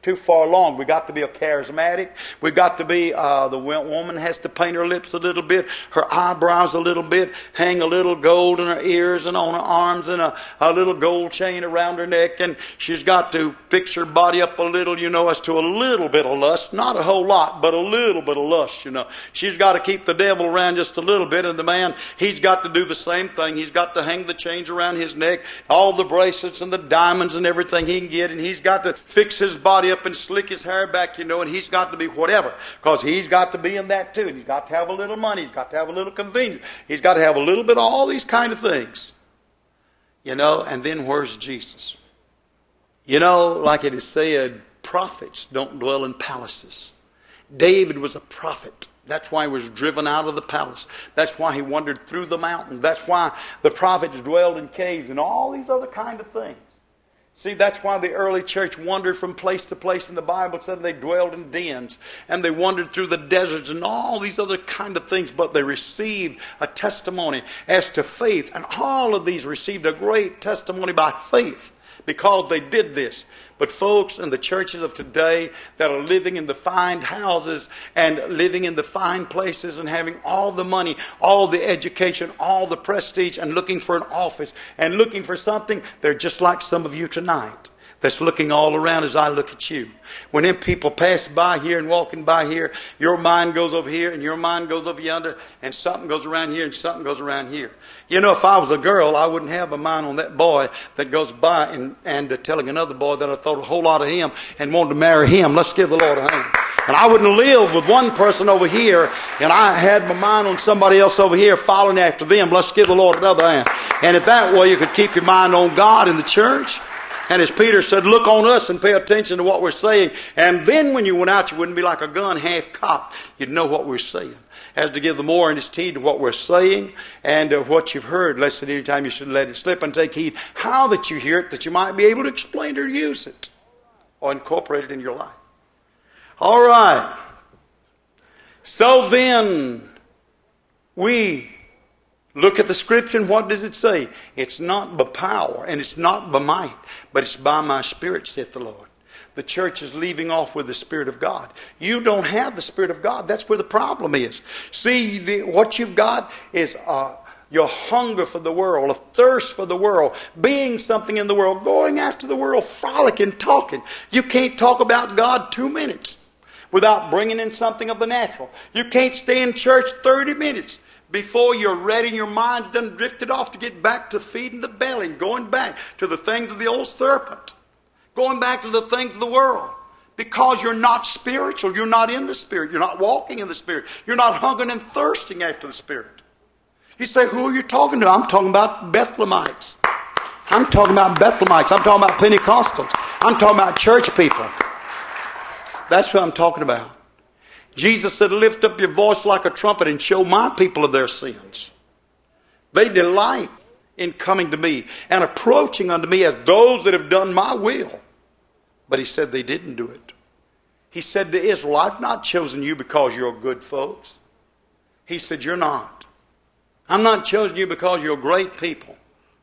too far along. We got to be a charismatic. We got to be, uh, the woman has to paint her lips a little bit, her eyebrows a little bit, hang a little gold in her ears and on her arms and a, a little gold chain around her neck. And she's got to fix her body up a little, you know, as to a little bit of lust. Not a whole lot, but a little bit of lust, you know. She's got to keep the devil around just a little bit. And the man, he's got to do the same thing. He's got to hang the chains around his neck, all the bracelets and the diamonds and everything he can get. And he's got to fix his body up and slick his hair back, you know, and he's got to be whatever, because he's got to be in that too. And he's got to have a little money. He's got to have a little convenience. He's got to have a little bit of all these kind of things, you know. And then where's Jesus? You know, like it is said, prophets don't dwell in palaces. David was a prophet. That's why he was driven out of the palace. That's why he wandered through the mountain. That's why the prophets dwelled in caves and all these other kind of things. See, that's why the early church wandered from place to place in the Bible. It said they dwelled in dens and they wandered through the deserts and all these other kind of things. But they received a testimony as to faith. And all of these received a great testimony by faith because they did this. But folks in the churches of today that are living in the fine houses and living in the fine places and having all the money, all the education, all the prestige and looking for an office and looking for something, they're just like some of you tonight that's looking all around as I look at you. When them people pass by here and walking by here, your mind goes over here and your mind goes over yonder and something goes around here and something goes around here. You know, if I was a girl, I wouldn't have my mind on that boy that goes by and, and uh, telling another boy that I thought a whole lot of him and wanted to marry him. Let's give the Lord a hand. And I wouldn't live with one person over here and I had my mind on somebody else over here following after them. Let's give the Lord another hand. And if that way you could keep your mind on God in the church. And as Peter said, look on us and pay attention to what we're saying. And then when you went out, you wouldn't be like a gun half cocked. You'd know what we're saying. As to give the more earnest heed to what we're saying and uh, what you've heard, lest at any time you should let it slip, and take heed how that you hear it, that you might be able to explain or use it or incorporate it in your life. All right. So then we look at the scripture, and what does it say? It's not by power and it's not by might, but it's by my Spirit, saith the Lord. The church is leaving off with the Spirit of God. You don't have the Spirit of God. That's where the problem is. See, the, what you've got is uh, your hunger for the world, a thirst for the world, being something in the world, going after the world, frolicking, talking. You can't talk about God two minutes without bringing in something of the natural. You can't stay in church thirty minutes before you're ready and your mind done drifted off to get back to feeding the belly and going back to the things of the old serpent. Going back to the things of the world. Because you're not spiritual. You're not in the Spirit. You're not walking in the Spirit. You're not hungering and thirsting after the Spirit. You say, who are you talking to? I'm talking about Bethlehemites. I'm talking about Bethlehemites. I'm talking about Pentecostals. I'm talking about church people. That's what I'm talking about. Jesus said, lift up your voice like a trumpet and show my people of their sins. They delight in coming to me and approaching unto me as those that have done my will. But he said they didn't do it. He said to Israel, I've not chosen you because you're good folks. He said, you're not. I'm not chosen you because you're great people.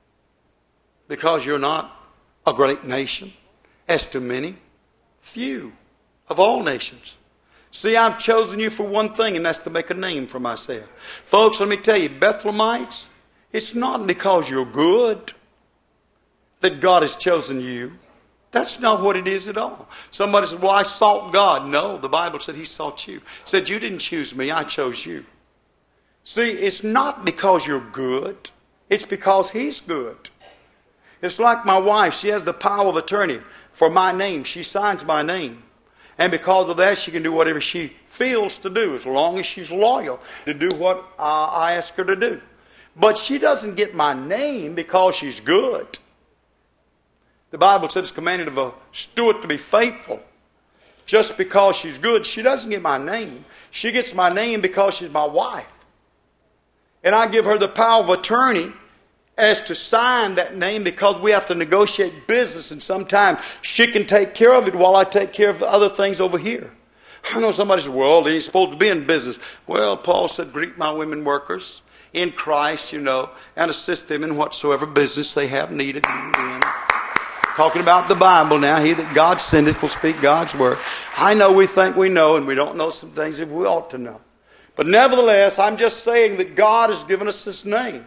Because you're not a great nation. As to many, few of all nations. See, I've chosen you for one thing, and that's to make a name for myself. Folks, let me tell you, Bethlehemites, it's not because you're good that God has chosen you. That's not what it is at all. Somebody said, well, I sought God. No, the Bible said he sought you. It said, you didn't choose me, I chose you. See, it's not because you're good. It's because he's good. It's like my wife. She has the power of attorney for my name. She signs my name. And because of that, she can do whatever she feels to do as long as she's loyal to do what uh, I ask her to do. But she doesn't get my name because she's good. The Bible says it's commanded of a steward to be faithful. Just because she's good, she doesn't get my name. She gets my name because she's my wife. And I give her the power of attorney as to sign that name because we have to negotiate business, and sometimes she can take care of it while I take care of the other things over here. I know somebody says, well, they ain't supposed to be in business. Well, Paul said, greet my women workers in Christ, you know, and assist them in whatsoever business they have needed. Talking about the Bible now. He that God sendeth will speak God's word. I know we think we know, and we don't know some things that we ought to know. But nevertheless, I'm just saying that God has given us His name.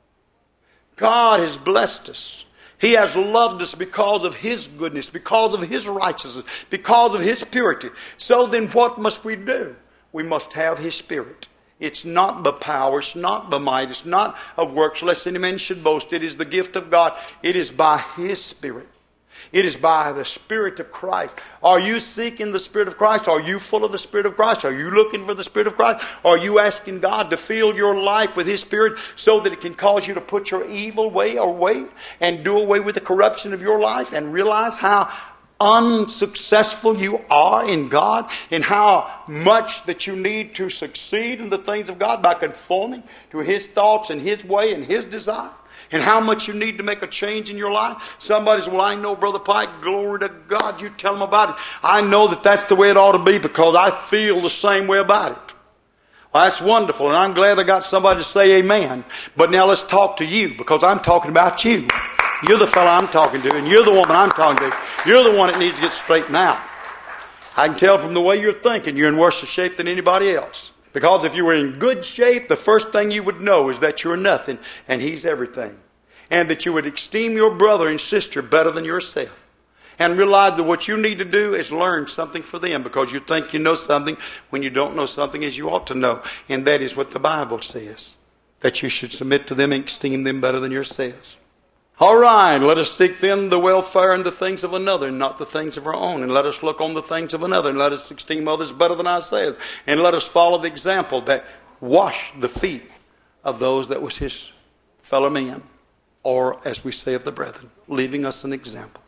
God has blessed us. He has loved us because of His goodness, because of His righteousness, because of His purity. So then what must we do? We must have His Spirit. It's not by power, it's not by might, it's not of works, lest any man should boast. It is the gift of God. It is by His Spirit. It is by the Spirit of Christ. Are you seeking the Spirit of Christ? Are you full of the Spirit of Christ? Are you looking for the Spirit of Christ? Are you asking God to fill your life with His Spirit so that it can cause you to put your evil way away and do away with the corruption of your life and realize how unsuccessful you are in God and how much that you need to succeed in the things of God by conforming to His thoughts and His way and His desire? And how much you need to make a change in your life? Somebody says, well, I know, Brother Pike, glory to God. You tell them about it. I know that that's the way it ought to be because I feel the same way about it. Well, that's wonderful, and I'm glad I got somebody to say amen. But now let's talk to you because I'm talking about you. You're the fellow I'm talking to, and you're the woman I'm talking to. You're the one that needs to get straightened out. I can tell from the way you're thinking you're in worse shape than anybody else. Because if you were in good shape, the first thing you would know is that you're nothing and He's everything. And that you would esteem your brother and sister better than yourself. And realize that what you need to do is learn something for them because you think you know something when you don't know something as you ought to know. And that is what the Bible says. That you should submit to them and esteem them better than yourselves. All right, let us seek then the welfare and the things of another, and not the things of our own. And let us look on the things of another, and let us esteem others better than ourselves. And let us follow the example that washed the feet of those that was His fellow men, or as we say of the brethren, leaving us an example.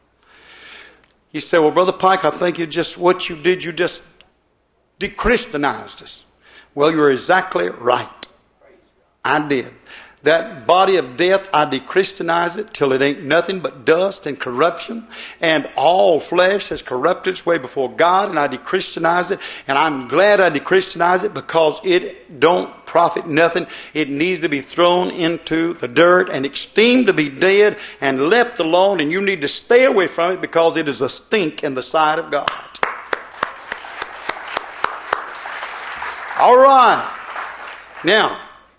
You say, well, Brother Pike, I think you just, what you did, you just de-Christianized us. Well, you're exactly right. I did. That body of death, I de-Christianize it till it ain't nothing but dust and corruption. And all flesh has corrupted its way before God, and I de-Christianize it. And I'm glad I de-Christianize it because it don't profit nothing. It needs to be thrown into the dirt and esteemed to be dead and left alone. And you need to stay away from it because it is a stink in the sight of God. All right. Now,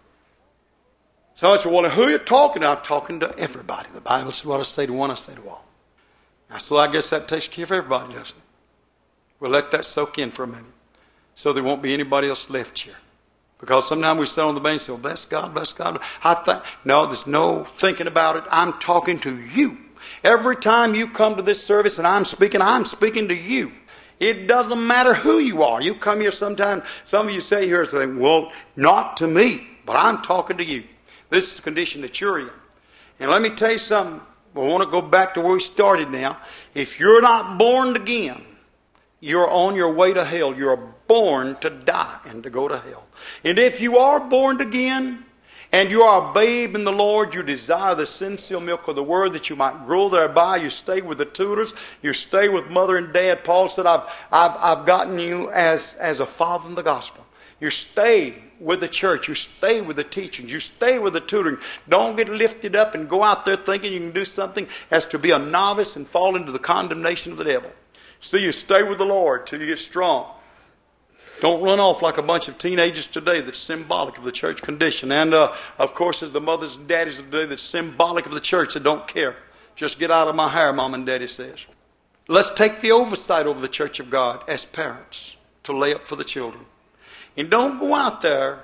so I said, well, who are you talking to? I'm talking to everybody. The Bible said, what I say to one, I say to all. I said, well, I guess that takes care of everybody, doesn't it? We'll let that soak in for a minute so there won't be anybody else left here. Because sometimes we sit on the bench and say, well, bless God, bless God. I think, no, there's no thinking about it. I'm talking to you. Every time you come to this service and I'm speaking, I'm speaking to you. It doesn't matter who you are. You come here sometime, some of you say here, say, well, not to me, but I'm talking to you. This is the condition that you're in. And let me tell you something. I want to go back to where we started now. If you're not born again, you're on your way to hell. You're born to die and to go to hell. And if you are born again and you are a babe in the Lord, you desire the sincere milk of the Word that you might grow thereby. You stay with the tutors. You stay with mother and dad. Paul said, I've, I've, I've gotten you as, as a father in the gospel. You stay with the church. You stay with the teachings. You stay with the tutoring. Don't get lifted up and go out there thinking you can do something as to be a novice and fall into the condemnation of the devil. See, you stay with the Lord till you get strong. Don't run off like a bunch of teenagers today that's symbolic of the church condition. And, uh, of course, as the mothers and daddies of today that's symbolic of the church that don't care. Just get out of my hair, Mom and Daddy says. Let's take the oversight over the church of God as parents to lay up for the children. And don't go out there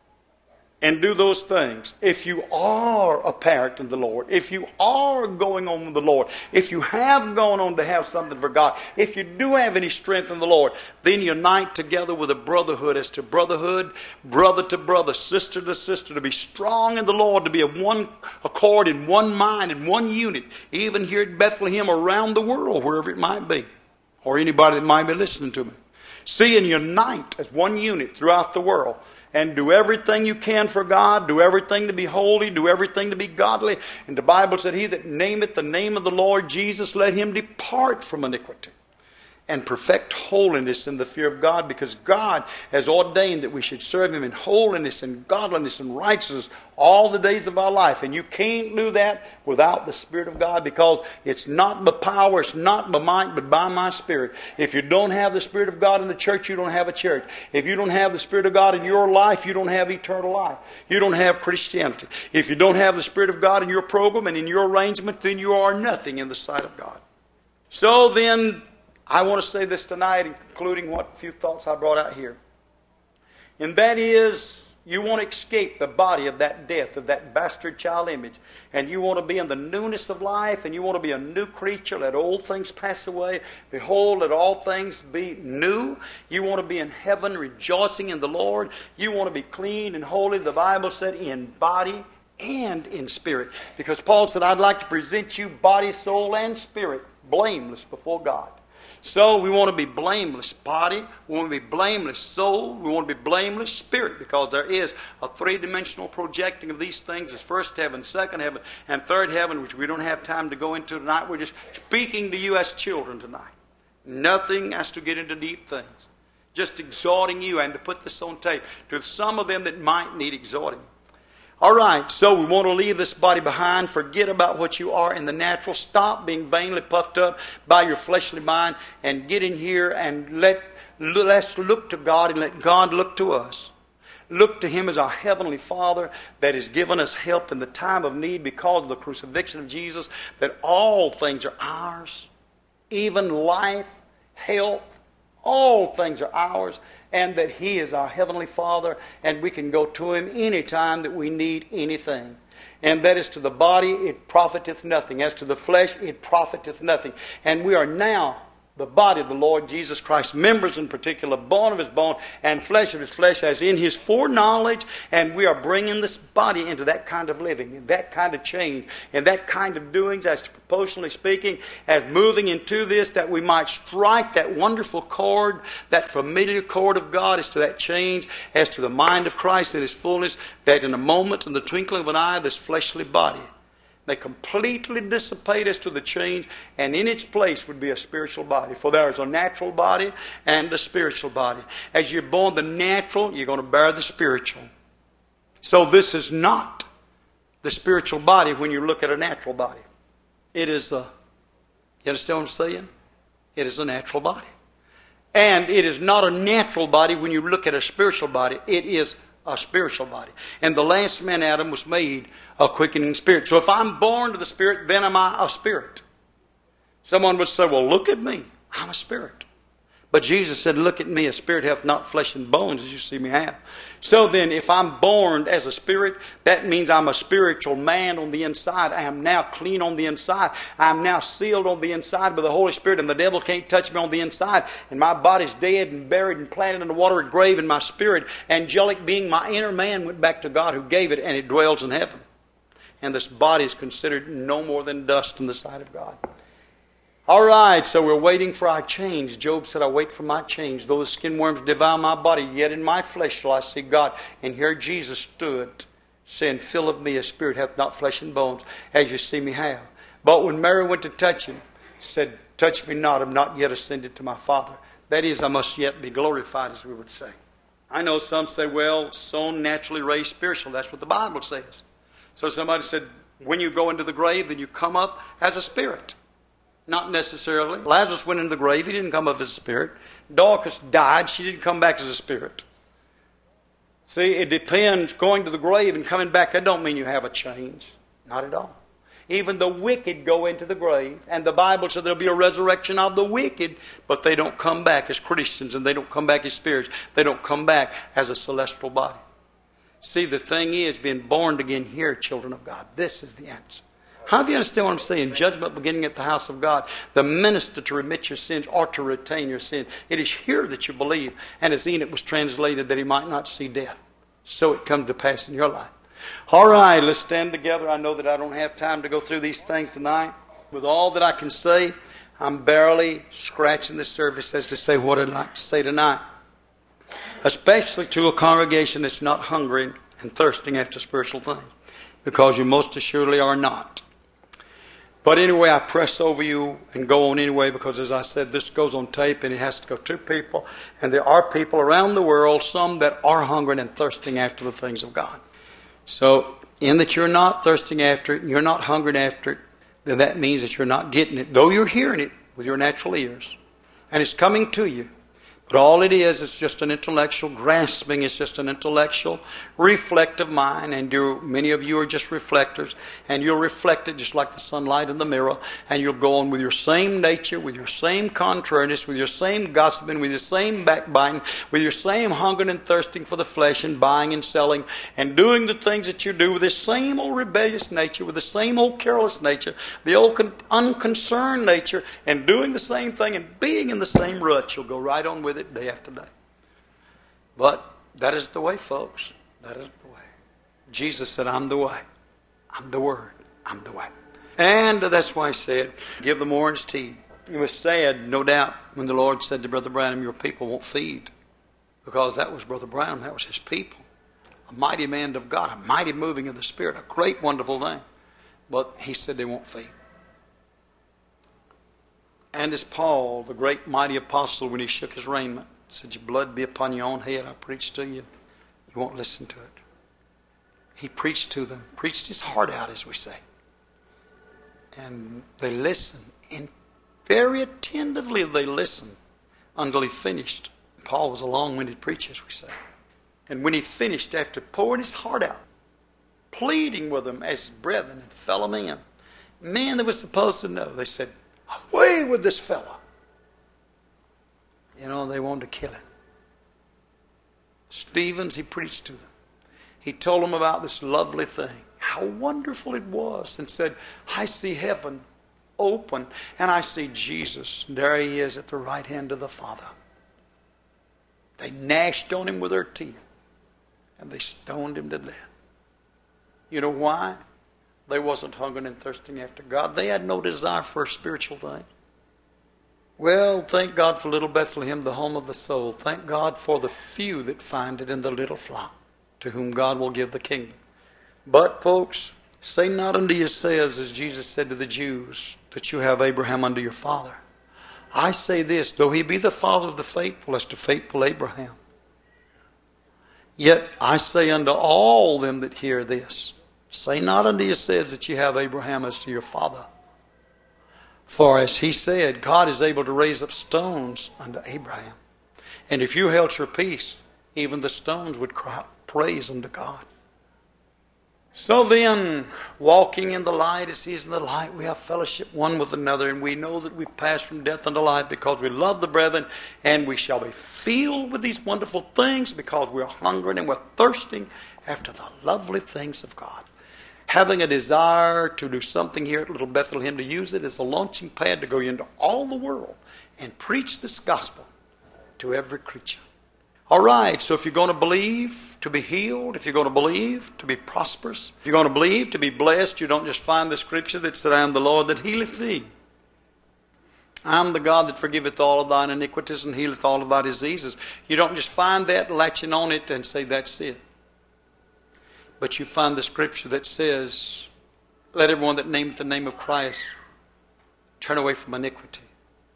and do those things. If you are a parent in the Lord, if you are going on with the Lord, if you have gone on to have something for God, if you do have any strength in the Lord, then unite together with a brotherhood as to brotherhood, brother to brother, sister to sister, to be strong in the Lord, to be of one accord, in one mind, in one unit, even here at Bethlehem, around the world, wherever it might be, or anybody that might be listening to me. See and unite as one unit throughout the world and do everything you can for God, do everything to be holy, do everything to be godly. And the Bible said, he that nameth the name of the Lord Jesus, let him depart from iniquity. and perfect holiness in the fear of God, because God has ordained that we should serve Him in holiness and godliness and righteousness all the days of our life. And you can't do that without the Spirit of God, because it's not by power, it's not by might, but by my Spirit. If you don't have the Spirit of God in the church, you don't have a church. If you don't have the Spirit of God in your life, you don't have eternal life. You don't have Christianity. If you don't have the Spirit of God in your program and in your arrangement, then you are nothing in the sight of God. So then, I want to say this tonight, including what few thoughts I brought out here. And that is, you want to escape the body of that death, of that bastard child image. And you want to be in the newness of life, and you want to be a new creature. Let old things pass away. Behold, let all things be new. You want to be in heaven rejoicing in the Lord. You want to be clean and holy, the Bible said, in body and in spirit. Because Paul said, I'd like to present you body, soul, and spirit blameless before God. So we want to be blameless body, we want to be blameless soul, we want to be blameless spirit, because there is a three-dimensional projecting of these things as first heaven, second heaven, and third heaven, which we don't have time to go into tonight. We're just speaking to you as children tonight. Nothing has to get into deep things. Just exhorting you, and to put this on tape, to some of them that might need exhorting. All right, so we want to leave this body behind. Forget about what you are in the natural. Stop being vainly puffed up by your fleshly mind, and get in here and let, let's look to God and let God look to us. Look to Him as our Heavenly Father that has given us help in the time of need because of the crucifixion of Jesus, that all things are ours, even life, health, all things are ours. And that He is our Heavenly Father, and we can go to Him any time that we need anything. And that is to the body, it profiteth nothing. As to the flesh, it profiteth nothing. And we are now the body of the Lord Jesus Christ, members in particular, bone of His bone and flesh of His flesh, as in His foreknowledge. And we are bringing this body into that kind of living, and that kind of change, and that kind of doings, as proportionally speaking, as moving into this, that we might strike that wonderful chord, that familiar chord of God, as to that change, as to the mind of Christ in His fullness, that in a moment, in the twinkling of an eye, this fleshly body may completely dissipate as to the change, and in its place would be a spiritual body. For there is a natural body and a spiritual body. As you're born the natural, you're going to bear the spiritual. So this is not the spiritual body when you look at a natural body. It is a, you understand what I'm saying? It is a natural body. And it is not a natural body when you look at a spiritual body. It is a spiritual body. And the last man, Adam, was made a quickening spirit. So if I'm born to the Spirit, then am I a spirit? Someone would say, well, look at me. I'm a spirit. But Jesus said, look at me. A spirit hath not flesh and bones as you see me have. So then, if I'm born as a spirit, that means I'm a spiritual man on the inside. I am now clean on the inside. I am now sealed on the inside by the Holy Spirit, and the devil can't touch me on the inside. And my body's dead and buried and planted in the watery grave, and my spirit, angelic being, my inner man, went back to God who gave it, and it dwells in heaven. And this body is considered no more than dust in the sight of God. All right, so we're waiting for our change. Job said, I wait for my change. Though the skin worms devour my body, yet in my flesh shall I see God. And here Jesus stood, saying, fill of me a spirit hath not flesh and bones, as you see me have. But when Mary went to touch him, said, touch me not, I'm not yet ascended to my Father. That is, I must yet be glorified, as we would say. I know some say, well, sown naturally, raised spiritual. That's what the Bible says. So somebody said, when you go into the grave, then you come up as a spirit. Not necessarily. Lazarus went into the grave. He didn't come up as a spirit. Dorcas died. She didn't come back as a spirit. See, it depends. Going to the grave and coming back, that don't mean you have a change. Not at all. Even the wicked go into the grave. And the Bible says there'll be a resurrection of the wicked. But they don't come back as Christians, and they don't come back as spirits. They don't come back as a celestial body. See, the thing is, being born again here, children of God. This is the answer. How do you understand what I'm saying? Judgment beginning at the house of God. The minister to remit your sins or to retain your sins. It is here that you believe. And as Enoch was translated, that he might not see death. So it comes to pass in your life. All right, let's stand together. I know that I don't have time to go through these things tonight. With all that I can say, I'm barely scratching the surface as to say what I'd like to say tonight. Especially to a congregation that's not hungry and thirsting after spiritual things. Because you most assuredly are not. But anyway, I press over you and go on anyway because, as I said, this goes on tape and it has to go to people. And there are people around the world, some that are hungering and thirsting after the things of God. So, in that you're not thirsting after it, you're not hungering after it, then that means that you're not getting it, though you're hearing it with your natural ears. And it's coming to you. But all it is, is just an intellectual grasping. It's just an intellectual, reflective mind. And you're, many of you are just reflectors. And you'll reflect it just like the sunlight in the mirror. And you'll go on with your same nature, with your same contrariness, with your same gossiping, with your same backbiting, with your same hungering and thirsting for the flesh and buying and selling and doing the things that you do with this same old rebellious nature, with the same old careless nature, the old con- unconcerned nature, and doing the same thing and being in the same rut. You'll go right on with it day after day. But that is the way, folks. That is the way. Jesus said, I'm the way. I'm the Word. I'm the way. And that's why he said, give them orange tea. It was sad, no doubt, when the Lord said to Brother Branham, your people won't feed. Because that was Brother Branham. That was his people. A mighty man of God. A mighty moving of the Spirit. A great, wonderful thing. But he said they won't feed. And as Paul, the great mighty apostle, when he shook his raiment, said, your blood be upon your own head, I preach to you. You won't listen to it. He preached to them, preached his heart out, as we say. And they listened, and very attentively they listened until he finished. Paul was a long-winded preacher, as we say. And when he finished, after pouring his heart out, pleading with them as brethren and fellow men, men that were supposed to know, they said, away with this fellow. You know, they wanted to kill him. Stevens, he preached to them. He told them about this lovely thing, how wonderful it was, and said, I see heaven open, and I see Jesus. There he is at the right hand of the Father. They gnashed on him with their teeth, and they stoned him to death. You know why? They wasn't hungering and thirsting after God. They had no desire for a spiritual thing. Well, thank God for little Bethlehem, the home of the soul. Thank God for the few that find it in the little flock, to whom God will give the kingdom. But, folks, say not unto yourselves, as Jesus said to the Jews, that you have Abraham unto your father. I say this, though he be the father of the faithful, as to faithful Abraham. Yet I say unto all them that hear this, say not unto yourselves that you have Abraham as to your father. For as he said, God is able to raise up stones unto Abraham. And if you held your peace, even the stones would cry praise unto God. So then, walking in the light as he is in the light, we have fellowship one with another, and we know that we pass from death unto life because we love the brethren, and we shall be filled with these wonderful things because we're hungering and we're thirsting after the lovely things of God. Having a desire to do something here at Little Bethlehem, to use it as a launching pad to go into all the world and preach this gospel to every creature. All right, so if you're going to believe to be healed, if you're going to believe to be prosperous, if you're going to believe to be blessed, you don't just find the scripture that said, I am the Lord that healeth thee. I am the God that forgiveth all of thine iniquities and healeth all of thy diseases. You don't just find that, latching on it and say that's it. But you find the scripture that says, let everyone that nameth the name of Christ turn away from iniquity.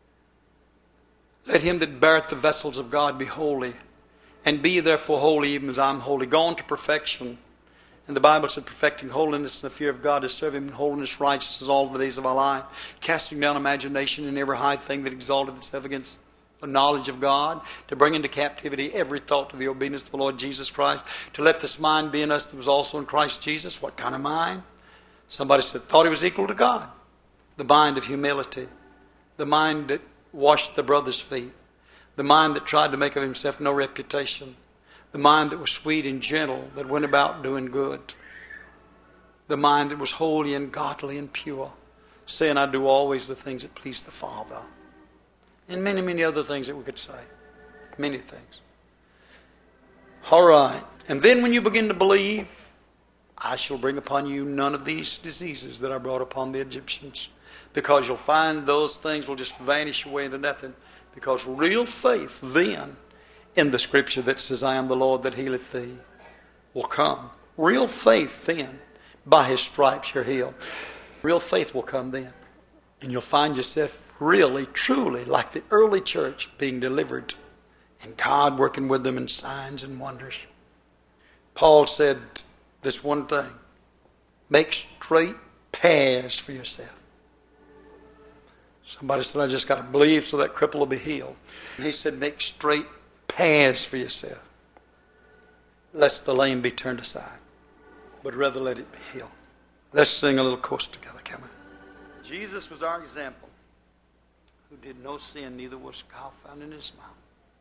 Let him that beareth the vessels of God be holy, and be therefore holy even as I am holy. Go on to perfection. And the Bible said, perfecting holiness and the fear of God to serve him in holiness, righteousness all the days of our life, casting down imagination and every high thing that exalted itself against the knowledge of God, to bring into captivity every thought to the obedience of the Lord Jesus Christ, to let this mind be in us that was also in Christ Jesus. What kind of mind? Somebody said, thought he was equal to God. The mind of humility. The mind that washed the brother's feet. The mind that tried to make of himself no reputation. The mind that was sweet and gentle, that went about doing good. The mind that was holy and godly and pure, saying, I do always the things that please the Father. And many, many other things that we could say. Many things. All right. And then when you begin to believe, I shall bring upon you none of these diseases that I brought upon the Egyptians. Because you'll find those things will just vanish away into nothing. Because real faith then, in the scripture that says, I am the Lord that healeth thee, will come. Real faith then, by his stripes you're healed. Real faith will come then. And you'll find yourself really, truly, like the early church, being delivered. And God working with them in signs and wonders. Paul said this one thing. Make straight paths for yourself. Somebody said, I just got to believe so that cripple will be healed. And he said, make straight paths for yourself. Lest the lame be turned aside, but rather let it be healed. Let's sing a little chorus together, come on. Jesus was our example, who did no sin, neither was guile found in his mouth.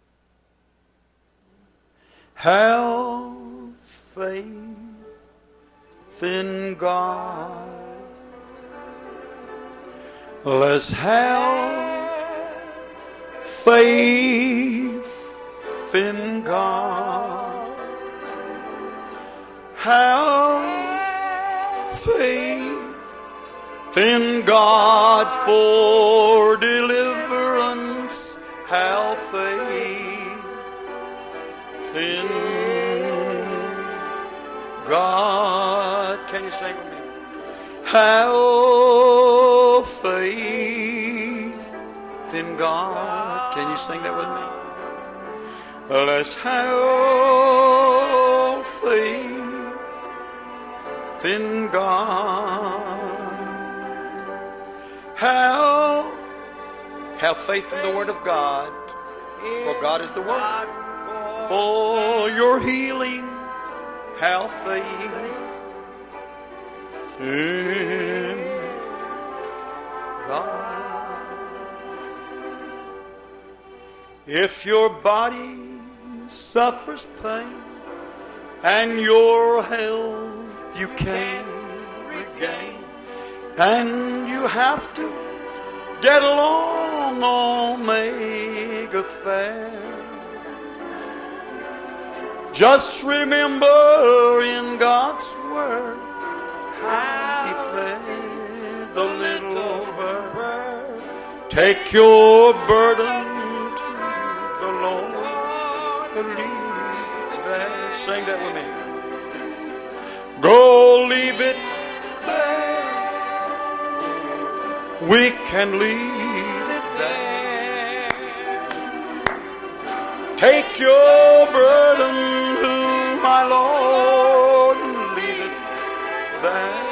Have faith in God. Let's have faith in God. Have faith in God for deliverance. Have faith in God. Can you sing with me? Have faith in God. Can you sing that with me? Let's have faith in God. Have, have faith in the Word of God, for God is the Word. For your healing, have faith in God. If your body suffers pain and your health you can't regain, and you have to get along Omega Fair, just remember in God's Word how He fed the little bird. Take your burden to the Lord. Leave there. Sing that with me. Go leave it there. We can leave it there. Take your burden to my Lord and leave it there.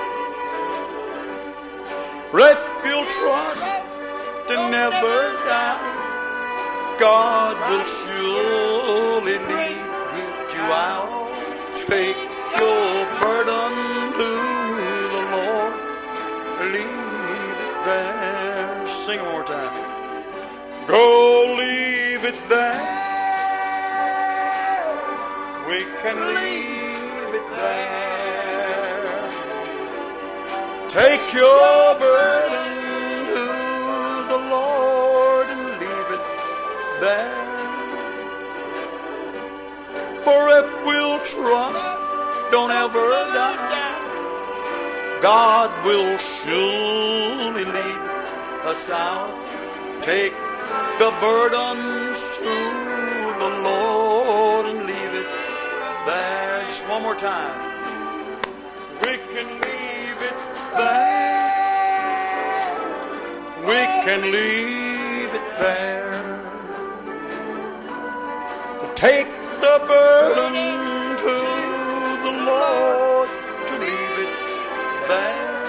Refuge trust and never doubt. God will surely lead you out. Take your burden to the Lord. Leave it there. Sing one more time. Go leave it there. We can leave it there. Take your burden to the Lord and leave it there. For if we'll trust, don't ever doubt, God will surely lead us out. Take the burdens to the Lord and leave it there. Just one more time. We can leave it there. We can leave it there. To take the burden to the Lord, to leave it there.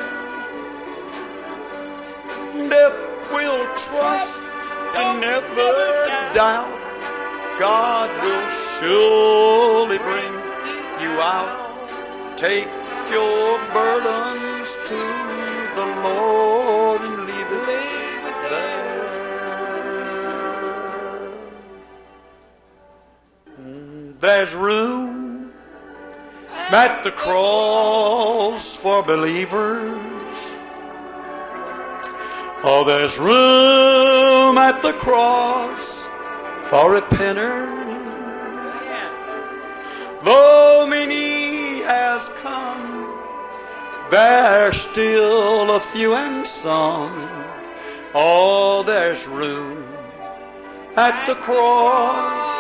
And if we'll trust and never doubt, God will surely bring you out. Take your burdens to the Lord and leave it there. There's room at the cross for believers. Oh, there's room at the cross for repenters. Though many has come, there's still a few and some. Oh, there's room at the cross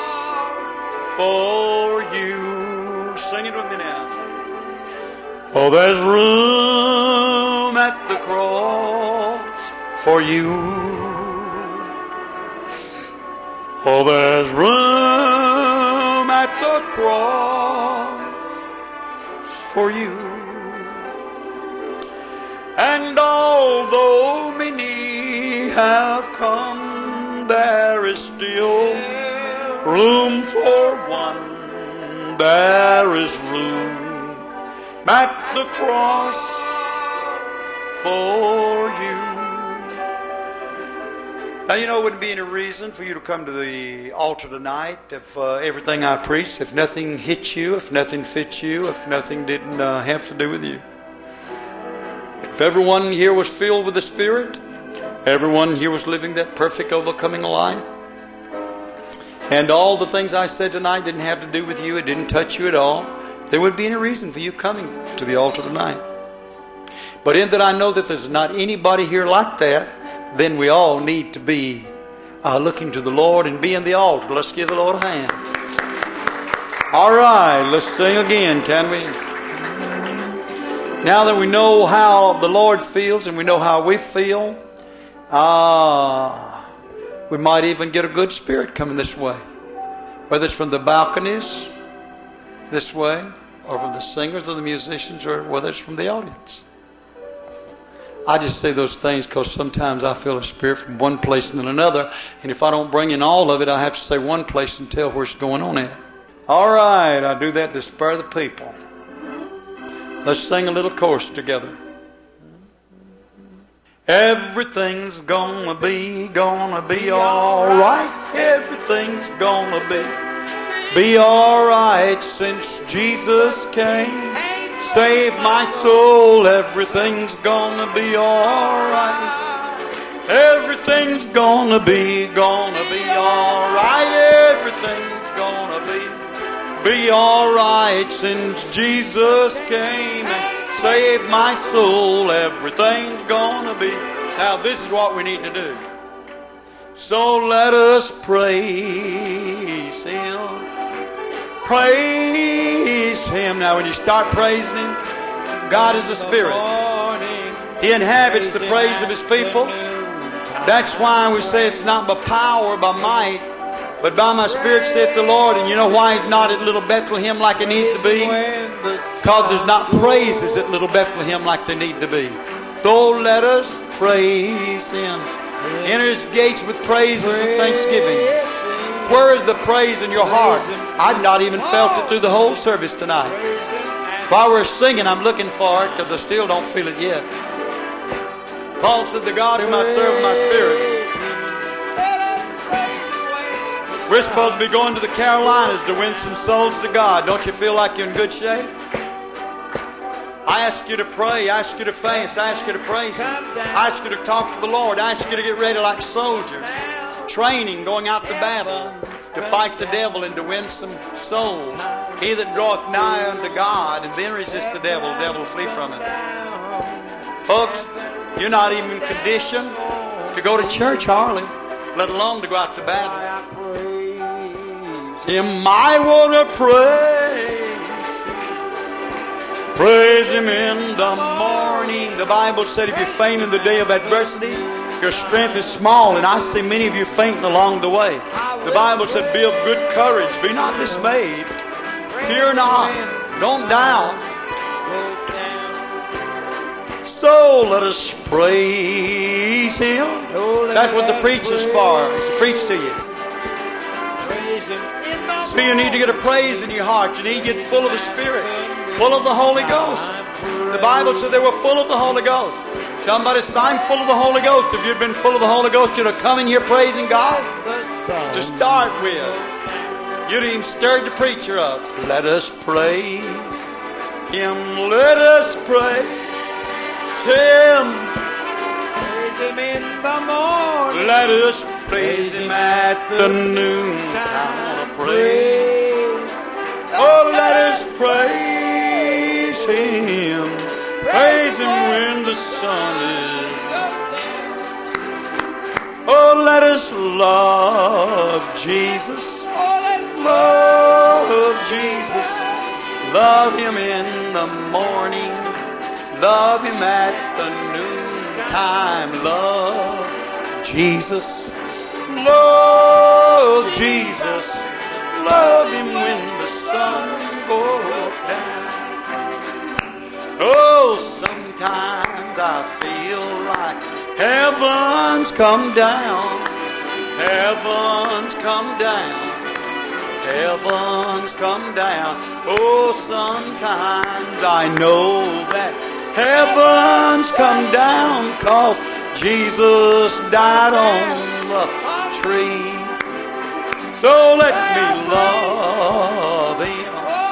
for you. Sing it with me now. Oh, there's room at at the cross for you. Oh, there's room at the cross for you. And although many have come, there is still room for one. There is room at the cross for you. Now, you know, it wouldn't be any reason for you to come to the altar tonight if uh, everything I preached, if nothing hit you, if nothing fit you, if nothing didn't uh, have to do with you. If everyone here was filled with the Spirit, everyone here was living that perfect, overcoming life, and all the things I said tonight didn't have to do with you, it didn't touch you at all, there wouldn't be any reason for you coming to the altar tonight. But in that I know that there's not anybody here like that, then we all need to be uh, looking to the Lord and be in the altar. Let's give the Lord a hand. All right, let's sing again, can we? Now that we know how the Lord feels and we know how we feel, uh, we might even get a good spirit coming this way. Whether it's from the balconies this way, or from the singers or the musicians, or whether it's from the audience. I just say those things because sometimes I feel a spirit from one place and then another. And if I don't bring in all of it, I have to say one place and tell where it's going on at. All right, I do that to spur the people. Let's sing a little chorus together. Everything's gonna be, gonna be all right. Everything's gonna be, be all right since Jesus came. Save my soul, everything's gonna be alright. Everything's gonna be, gonna be alright. Everything's gonna be, be alright since Jesus came and saved my soul. Everything's gonna be. Now this is what we need to do. So let us praise Him. Praise Him. Now when you start praising Him, God is a spirit. He inhabits the praise of His people. That's why we say it's not by power, by might, but by my spirit saith the Lord. And you know why it's not at Little Bethlehem like it needs to be? Because there's not praises at Little Bethlehem like they need to be. So let us praise Him. Enter His gates with praises and thanksgiving. Where is the praise in your heart? I've not even felt it through the whole service tonight. While we're singing, I'm looking for it because I still don't feel it yet. Paul said, the God whom I serve with my spirit. We're supposed to be going to the Carolinas to win some souls to God. Don't you feel like you're in good shape? I ask you to pray. I ask you to fast. I ask you to praise Him. I ask you to talk to the Lord. I ask you to get ready like soldiers. Training, going out to battle, to fight the devil and to win some souls. He that draweth nigh unto God and then resist the devil, the devil will flee from him. Folks, you're not even in condition to go to church hardly, let alone to go out to battle. Him I want to praise Him. Praise Him in the morning. The Bible said if you faint in the day of adversity, your strength is small, and I see many of you fainting along the way. The Bible said, be of good courage. Be not dismayed. Fear not. Don't doubt. So let us praise Him. That's what the preacher's for, is to preach to you. So you need to get a praise in your heart. You need to get full of the Spirit, full of the Holy Ghost. The Bible said they were full of the Holy Ghost. Somebody said, I'm full of the Holy Ghost. If you'd been full of the Holy Ghost, you'd have come in here praising God. To start with, you'd even stirred the preacher up. Let us praise Him. Let us praise Him. Praise Him in the morning. Let us praise Him at the noontime. Praise. Oh, let us praise Him. Praise Him when the sun is up. Oh, let us love Jesus. Love Jesus. Love Him in the morning. Love Him at the noontime. Love Jesus. Love Jesus. Love Him when the sun goes down. Oh, sometimes I feel like heaven's come down. Heaven's come down. Heaven's come down. Oh, sometimes I know that heaven's come down 'cause Jesus died on the tree. So let me love Him.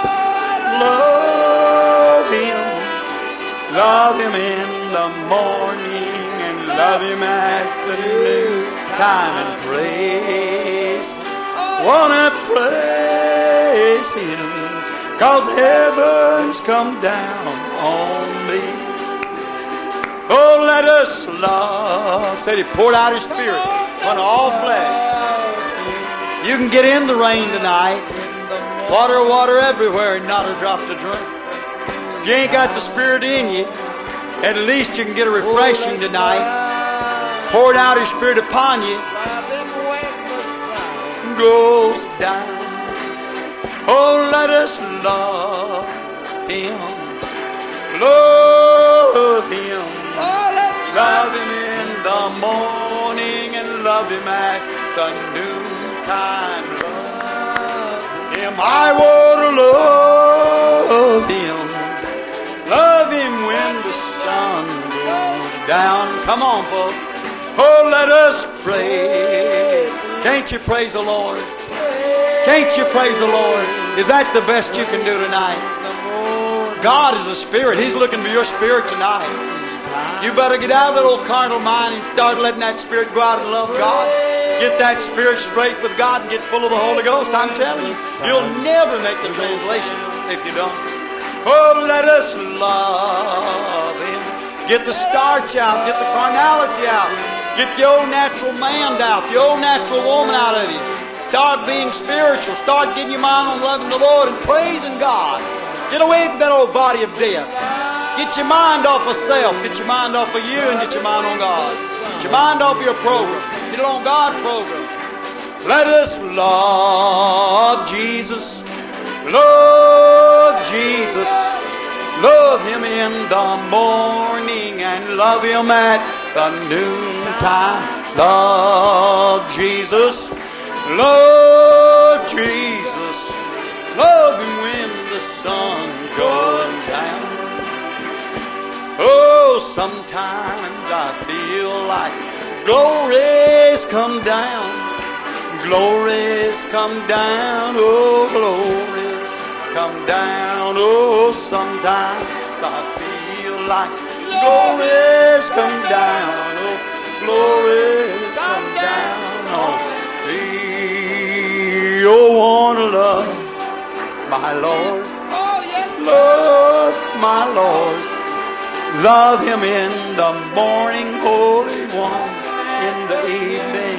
Love Him. Love Him in the morning and love Him at the noontime and praise. Wanna praise Him 'cause heaven's come down on me. Oh, let us love. Said He poured out His Spirit on all flesh. You can get in the rain tonight. Water, water everywhere and not a drop to drink. If you ain't got the Spirit in you, at least you can get a refreshing tonight. Poured out His Spirit upon you. Goes down. Oh, let us love Him. Love Him. Love Him in the morning and love Him at the noontime. Love Him. I want to love Him. Love Him when the sun goes down. Come on, folks. Oh, let us pray. Can't you praise the Lord? Can't you praise the Lord? Is that the best you can do tonight? God is a spirit. He's looking for your spirit tonight. You better get out of that old carnal mind and start letting that spirit go out and love God. Get that spirit straight with God and get full of the Holy Ghost. I'm telling you, you'll never make the translation if you don't. Oh, let us love Him. Get the starch out. Get the carnality out. Get the old natural man out, the old natural woman out of you. Start being spiritual. Start getting your mind on loving the Lord and praising God. Get away from that old body of death. Get your mind off of self. Get your mind off of you and get your mind on God. Get your mind off of your program. Get it on God's program. Let us love Jesus. Love Jesus. Love Him in the morning and love Him at the noontime. Love Jesus. Love Jesus. Love Him when the sun goes down. Oh, sometimes I feel like glory's come down. Glory's come down. Oh, glory's come down. Oh, sometimes I feel like glory's come down. Oh, glory's come down on me. Oh, wanna love my Lord. Love my Lord. Love Him in the morning, Holy One, in the evening.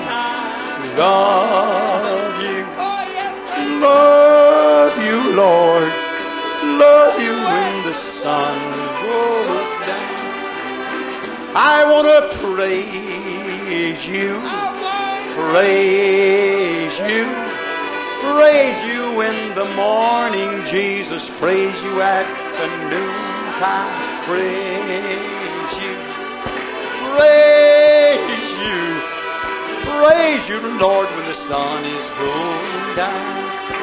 Love you. Love you, Lord. Love you when the sun goes down. I want to praise you. Praise you. Praise you in the morning, Jesus. Praise you at the noontime. Praise you. Praise you. Praise you, Lord, when the sun is going down.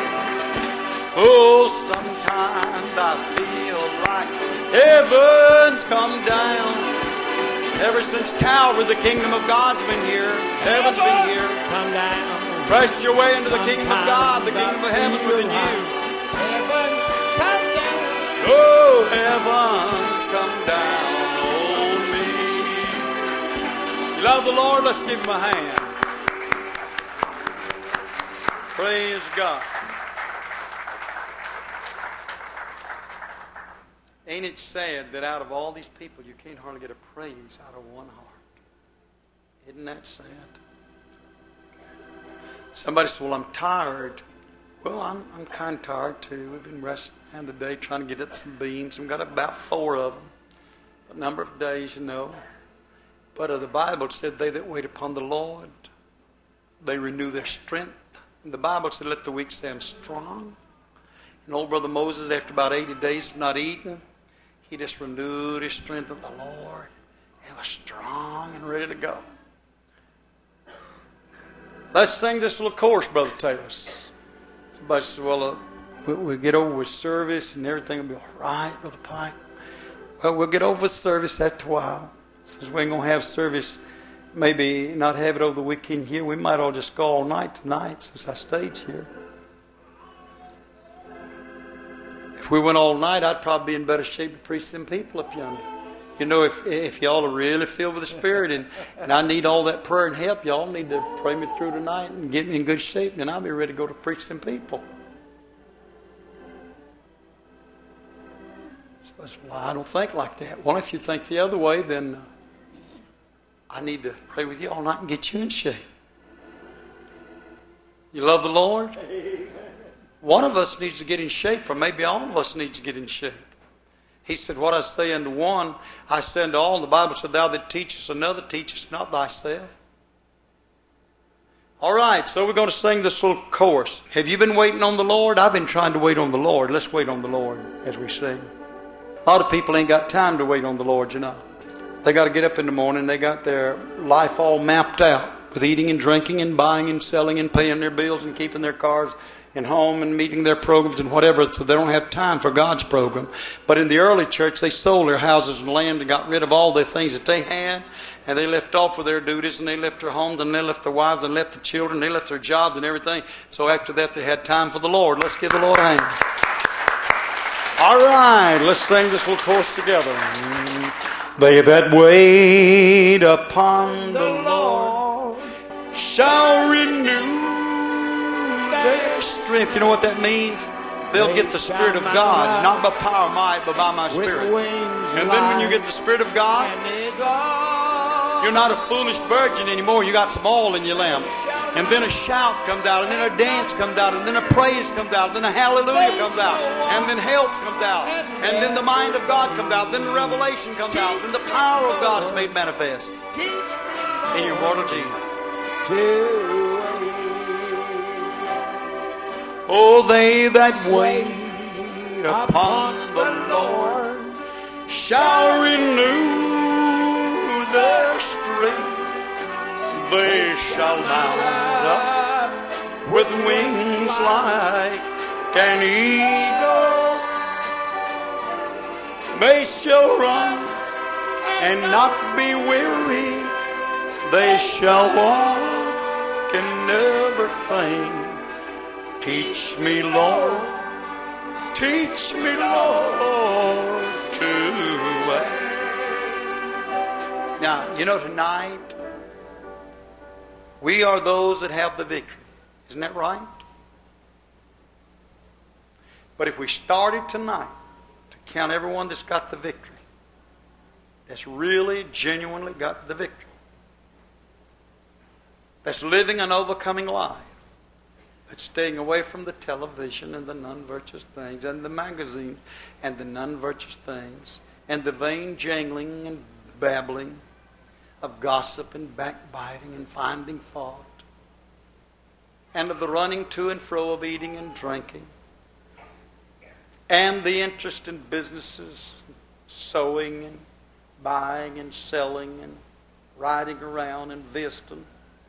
Oh, sometimes I feel like heaven's come down. Ever since Calvary, the kingdom of God's been here. Heaven's been here. Come down. Press your way into the kingdom of God, the kingdom of heaven within you. Heaven, come down. Oh, heaven's come down on me. You love the Lord? Let's give Him a hand. Praise God. Ain't it sad that out of all these people, you can't hardly get a praise out of one heart? Isn't that sad? Somebody said, well, I'm tired. Well, I'm, I'm kind of tired too. We've been wrestling around today trying to get up some beams. We've got about four of them. a number of days, you know. But uh, the Bible said, they that wait upon the Lord, they renew their strength. And the Bible said, let the weak say, I'm strong. And old brother Moses, after about eighty days of not eating, he just renewed his strength of the Lord and was strong and ready to go. Let's sing this little chorus, Brother Taylor. Somebody says, well, uh, we'll, we'll get over with service and everything will be all right, Brother Pike. Well, we'll get over with service after a while. Since we ain't going to have service, maybe not have it over the weekend here, we might all just go all night tonight since I stayed here. If we went all night, I'd probably be in better shape to preach them people up yonder. You know, if if y'all are really filled with the Spirit and, and I need all that prayer and help, y'all need to pray me through tonight and get me in good shape, and I'll be ready to go to preach them people. So I said, well, I don't think like that. Well, if you think the other way, then uh, I need to pray with you all night and get you in shape. You love the Lord? One of us needs to get in shape, or maybe all of us need to get in shape. He said, what I say unto one, I say unto all. The Bible said, thou that teachest another, teachest not thyself. All right, so we're going to sing this little chorus. Have you been waiting on the Lord? I've been trying to wait on the Lord. Let's wait on the Lord as we sing. A lot of people ain't got time to wait on the Lord, you know. They got to get up in the morning. They got their life all mapped out with eating and drinking and buying and selling and paying their bills and keeping their cars and home and meeting their programs and whatever, so they don't have time for God's program. But in the early church, they sold their houses and land and got rid of all the things that they had, and they left off with their duties, and they left their homes, and they left their wives, and left their children, they left their jobs and everything. So after that, they had time for the Lord. Let's give the Lord a hand. All right, let's sing this little chorus together. They that wait upon the Lord shall renew their strength. You know what that means? They'll get the Spirit of God, not by power or might, but by my Spirit. And then when you get the Spirit of God, you're not a foolish virgin anymore. You got some oil in your lamp. And then a shout comes out, and then a dance comes out, and then a praise comes out, and then a hallelujah comes out, and then health comes out, and then the mind of God comes out, then the revelation comes out, then the power of God is made manifest in your mortal Jesus. Oh, they that wait upon the Lord shall renew their strength. They shall mount up with wings like an eagle. They shall run and not be weary. They shall walk and never faint. Teach me, Lord, teach me, Lord, to wait. Now, you know, tonight, we are those that have the victory. Isn't that right? But if we started tonight to count everyone that's got the victory, that's really, genuinely got the victory, that's living an overcoming life, that's staying away from the television and the non-virtuous things and the magazine and the non-virtuous things and the vain jangling and babbling of gossip and backbiting and finding fault, and of the running to and fro of eating and drinking, and the interest in businesses, sowing and buying and selling and riding around and visiting,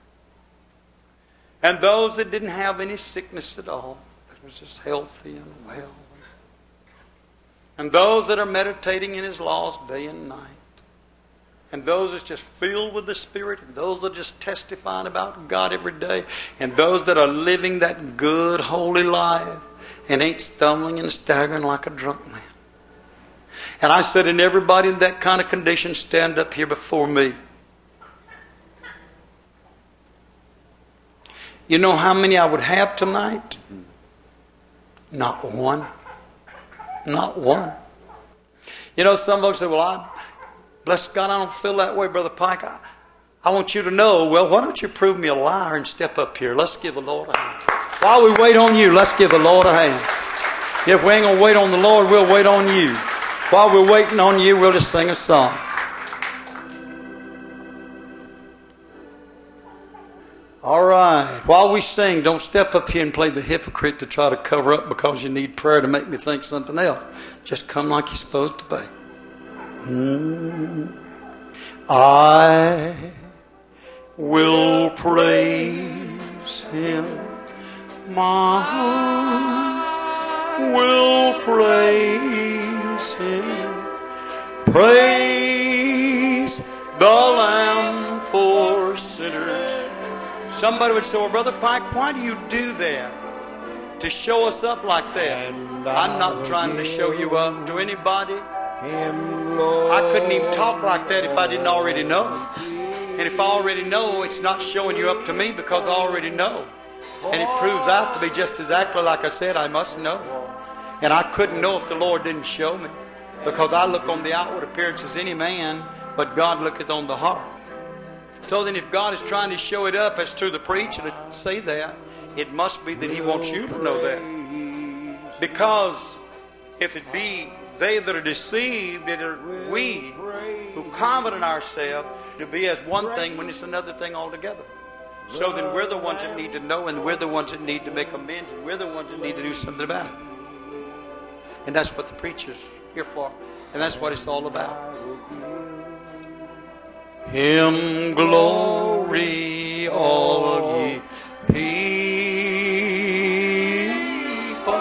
and those that didn't have any sickness at all, that was just healthy and well, and those that are meditating in His laws day and night, and those that's just filled with the Spirit, and those that are just testifying about God every day, and those that are living that good, holy life and ain't stumbling and staggering like a drunk man. And I said, and everybody in that kind of condition, stand up here before me. You know how many I would have tonight? Not one. Not one. You know, some folks say, well, I... bless God, I don't feel that way, Brother Pike. I, I want you to know, well, why don't you prove me a liar and step up here? Let's give the Lord a hand. While we wait on you, let's give the Lord a hand. If we ain't going to wait on the Lord, we'll wait on you. While we're waiting on you, we'll just sing a song. All right. While we sing, don't step up here and play the hypocrite to try to cover up because you need prayer to make me think something else. Just come like you're supposed to be. Mm. I will praise Him. My heart will praise Him. Praise the Lamb for sinners. Somebody would say, well, Brother Pike, why do you do that? To show us up like that? I'm not trying to show you up to anybody. I couldn't even talk like that if I didn't already know. And if I already know, it's not showing you up to me because I already know. And it proves out to be just exactly like I said, I must know. And I couldn't know if the Lord didn't show me. Because I look on the outward appearance as any man, but God looketh on the heart. So then if God is trying to show it up as to the preacher to say that, it must be that He wants you to know that. Because if it be they that are deceived, it are we who confident ourselves to be as one thing when it's another thing altogether. So then we're the ones that need to know, and we're the ones that need to make amends, and we're the ones that need to do something about it. And that's what the preacher's here for. And that's what it's all about. Him glory all ye people,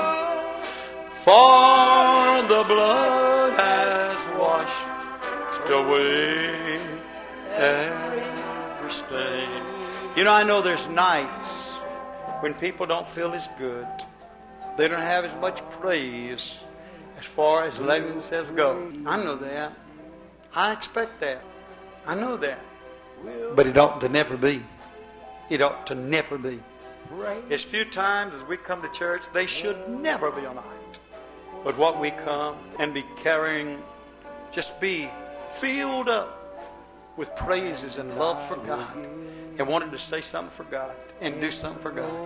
for the blood has washed away every stain. You know, I know there's nights when people don't feel as good. They don't have as much praise as far as letting themselves go. I know that. I expect that. I know that. But it ought to never be. It ought to never be. As few times as we come to church, they should never be a night. But what we come and be carrying, just be filled up with praises and love for God, and wanting to say something for God and do something for God.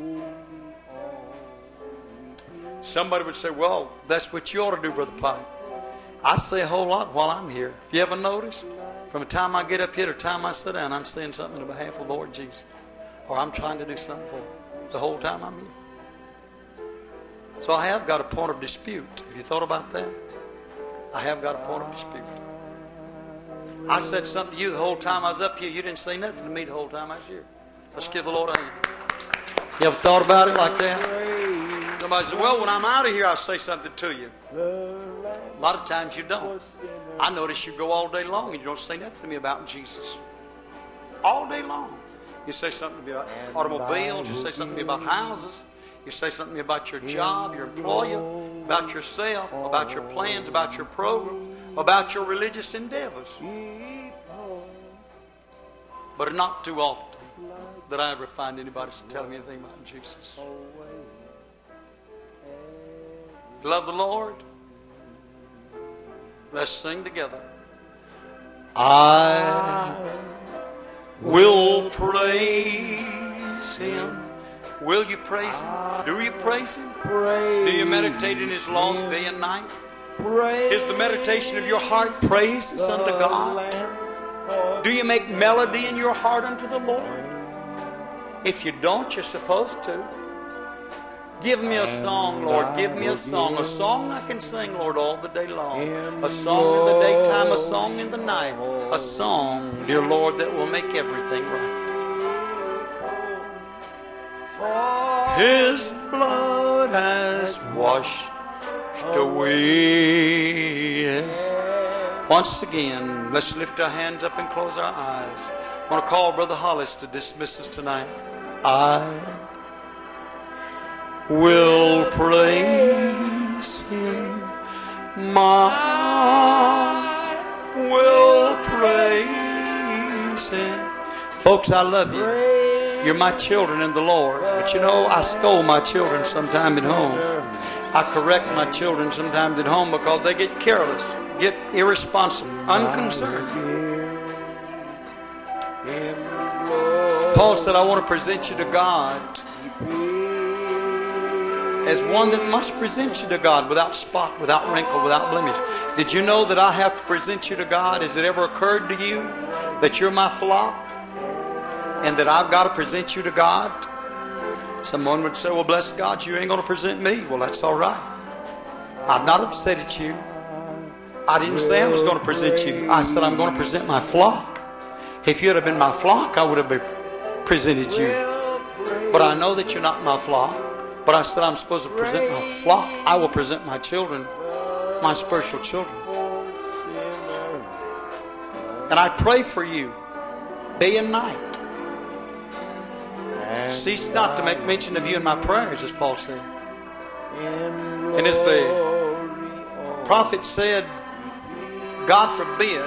Somebody would say, well, that's what you ought to do, Brother Pike. I say a whole lot while I'm here. If you ever notice, from the time I get up here to the time I sit down, I'm saying something on behalf of the Lord Jesus. Or I'm trying to do something for Him the whole time I'm here. So I have got a point of dispute. Have you thought about that? I have got a point of dispute. I said something to you the whole time I was up here. You didn't say nothing to me the whole time I was here. Let's give the Lord a hand. You ever thought about it like that? Somebody said, well, when I'm out of here, I'll say something to you. A lot of times you don't. I notice you go all day long and you don't say nothing to me about Jesus. All day long. You say something to me about automobiles. You say something to me about houses. You say something to me about your job, your employer, about yourself, about your plans, about your program, about your religious endeavors. But not too often that I ever find anybody telling me anything about Jesus. Love the Lord. Let's sing together. I will praise Him. Will you praise Him? Do you praise Him? Do you meditate in His laws day and night? Is the meditation of your heart praises unto God? Do you make melody in your heart unto the Lord? If you don't, you're supposed to. Give me a song, Lord. Give me a song. A song I can sing, Lord, all the day long. A song in the daytime, a song in the night. A song, dear Lord, that will make everything right. His blood has washed away. Once again, let's lift our hands up and close our eyes. I want to call Brother Hollis to dismiss us tonight. I will praise Him. My heart will praise Him. Folks, I love you. You're my children in the Lord. But you know, I scold my children sometime at home. I correct my children sometimes at home because they get careless, get irresponsible, unconcerned. Paul said, I want to present you to God as one that must present you to God without spot, without wrinkle, without blemish. Did you know that I have to present you to God? Has it ever occurred to you that you're my flock and that I've got to present you to God? Someone would say, well, bless God, you ain't going to present me. Well, that's all right. I'm not upset at you. I didn't say I was going to present you. I said I'm going to present my flock. If you'd have been my flock, I would have been presented you. But I know that you're not my flock. But I said I'm supposed to present my flock. I will present my children, my spiritual children. And I pray for you day and night. Cease not to make mention of you in my prayers, as Paul said. And as the prophet said, God forbid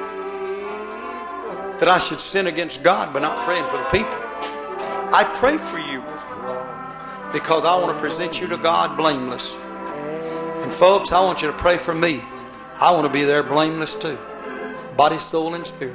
that I should sin against God by not praying for the people. I pray for you because I want to present you to God blameless. And folks, I want you to pray for me. I want to be there blameless too. Body, soul, and spirit.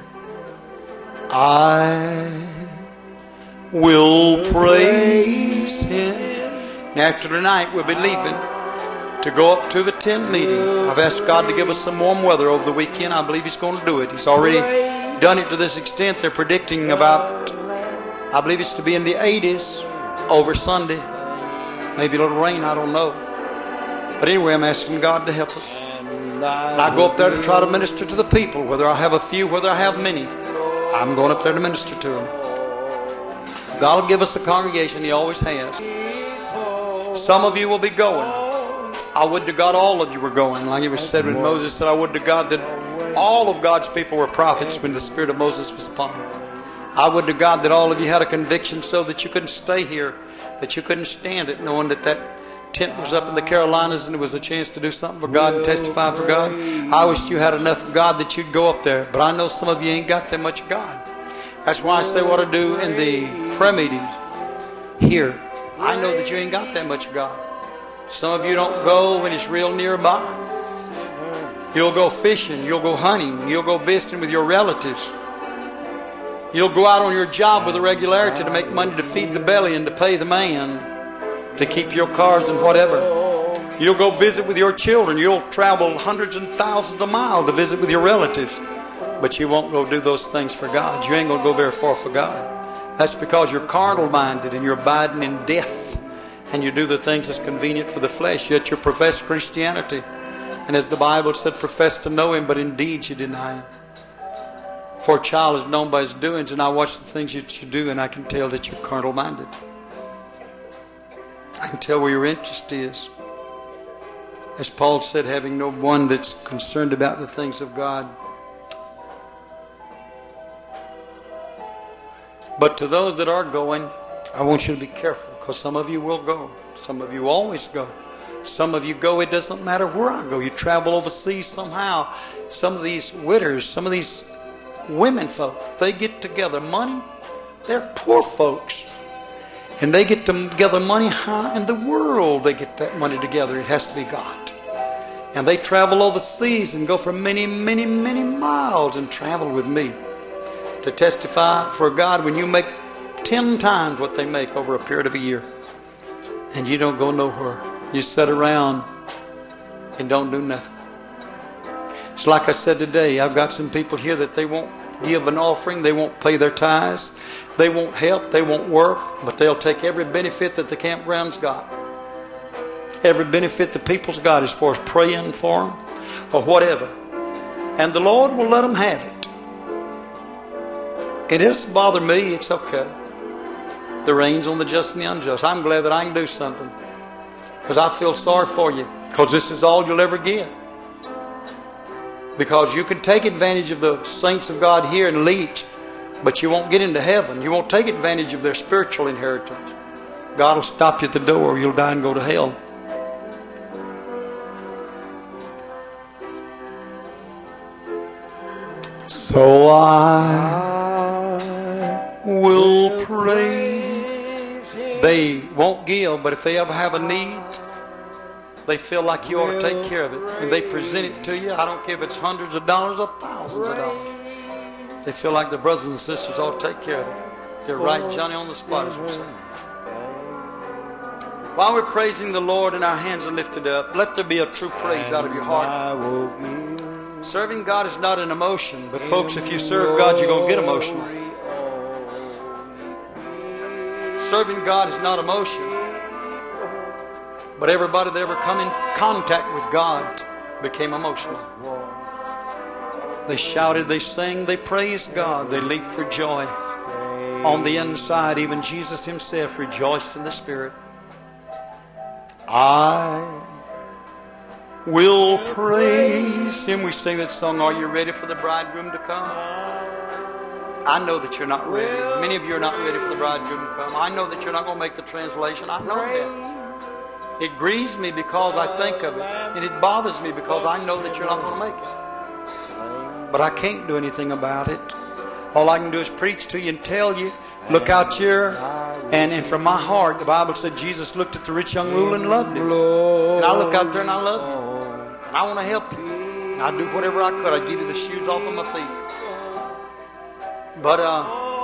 I will praise Him. Now after tonight we'll be leaving to go up to the tent meeting. I've asked God to give us some warm weather over the weekend. I believe He's going to do it. He's already done it to this extent. They're predicting about, I believe it's to be in the eighties over Sunday. Maybe a little rain, I don't know. But anyway, I'm asking God to help us. And I go up there to try to minister to the people, whether I have a few, whether I have many. I'm going up there to minister to them. God will give us a congregation. He always has. Some of you will be going. I would to God all of you were going. Like it was said when Moses said, I would to God that all of God's people were prophets when the spirit of Moses was upon them. I would to God that all of you had a conviction so that you couldn't stay here, that you couldn't stand it, knowing that that tent was up in the Carolinas and it was a chance to do something for God and testify for God. I wish you had enough of God that you'd go up there. But I know some of you ain't got that much of God. That's why I say what I do in the prayer meetings here. I know that you ain't got that much of God. Some of you don't go when it's real nearby. You'll go fishing. You'll go hunting. You'll go visiting with your relatives. You'll go out on your job with a regularity to make money to feed the belly and to pay the man, to keep your cars and whatever. You'll go visit with your children. You'll travel hundreds and thousands of miles to visit with your relatives. But you won't go do those things for God. You ain't going to go very far for God. That's because you're carnal-minded and you're abiding in death. And you do the things that's convenient for the flesh. Yet you profess Christianity. And as the Bible said, profess to know Him, but in deeds you deny Him. For a child is known by his doings, and I watch the things that you do, and I can tell that you're carnal-minded. I can tell where your interest is. As Paul said, having no one that's concerned about the things of God. But to those that are going, I want you to be careful, because some of you will go. Some of you always go. Some of you go, it doesn't matter where I go. You travel overseas somehow. Some of these widows, some of these women folk, they get together money. They're poor folks. And they get together money. How in the world they get that money together? It has to be God. And they travel overseas and go for many, many, many miles and travel with me to testify for God when you make ten times what they make over a period of a year. And you don't go nowhere. You sit around and don't do nothing. It's like I said today, I've got some people here that they won't give an offering, they won't pay their tithes, they won't help, they won't work, but they'll take every benefit that the campground's got. Every benefit the people's got as far as praying for them or whatever. And the Lord will let them have it. It doesn't bother me, it's okay. The rain's on the just and the unjust. I'm glad that I can do something. Because I feel sorry for you. Because this is all you'll ever get. Because you can take advantage of the saints of God here and leech, but you won't get into heaven. You won't take advantage of their spiritual inheritance. God will stop you at the door. You'll die and go to hell. So I will pray. They won't give, but if they ever have a need, they feel like you ought to take care of it. And they present it to you. I don't care if it's hundreds of dollars or thousands of dollars. They feel like the brothers and sisters ought to take care of it. They're right, Johnny, on the spot, as we say. While we're praising the Lord and our hands are lifted up, let there be a true praise out of your heart. Serving God is not an emotion, but folks, if you serve God, you're going to get emotional. Serving God is not emotion, but everybody that ever come in contact with God became emotional. They shouted, they sang, they praised God, they leaped for joy. On the inside, even Jesus himself rejoiced in the Spirit. I will praise him. We sing that song, Are You Ready for the Bridegroom to Come? I know that you're not ready. Many of you are not ready for the bridegroom to come. I know that you're not going to make the translation. I know that. It grieves me because I think of it. And it bothers me because I know that you're not going to make it. But I can't do anything about it. All I can do is preach to you and tell you, look out here. And, and from my heart, the Bible said Jesus looked at the rich young ruler and loved him. And I look out there and I love you. And I want to help you. And I'd do whatever I could. I'd give you the shoes off of my feet. But uh,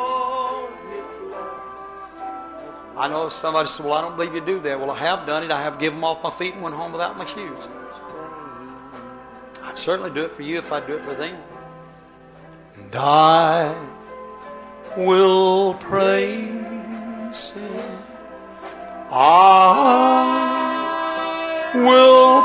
I know somebody said, well, I don't believe you do that. Well, I have done it. I have given them off my feet and went home without my shoes. I'd certainly do it for you if I'd do it for them. And I will praise him. I will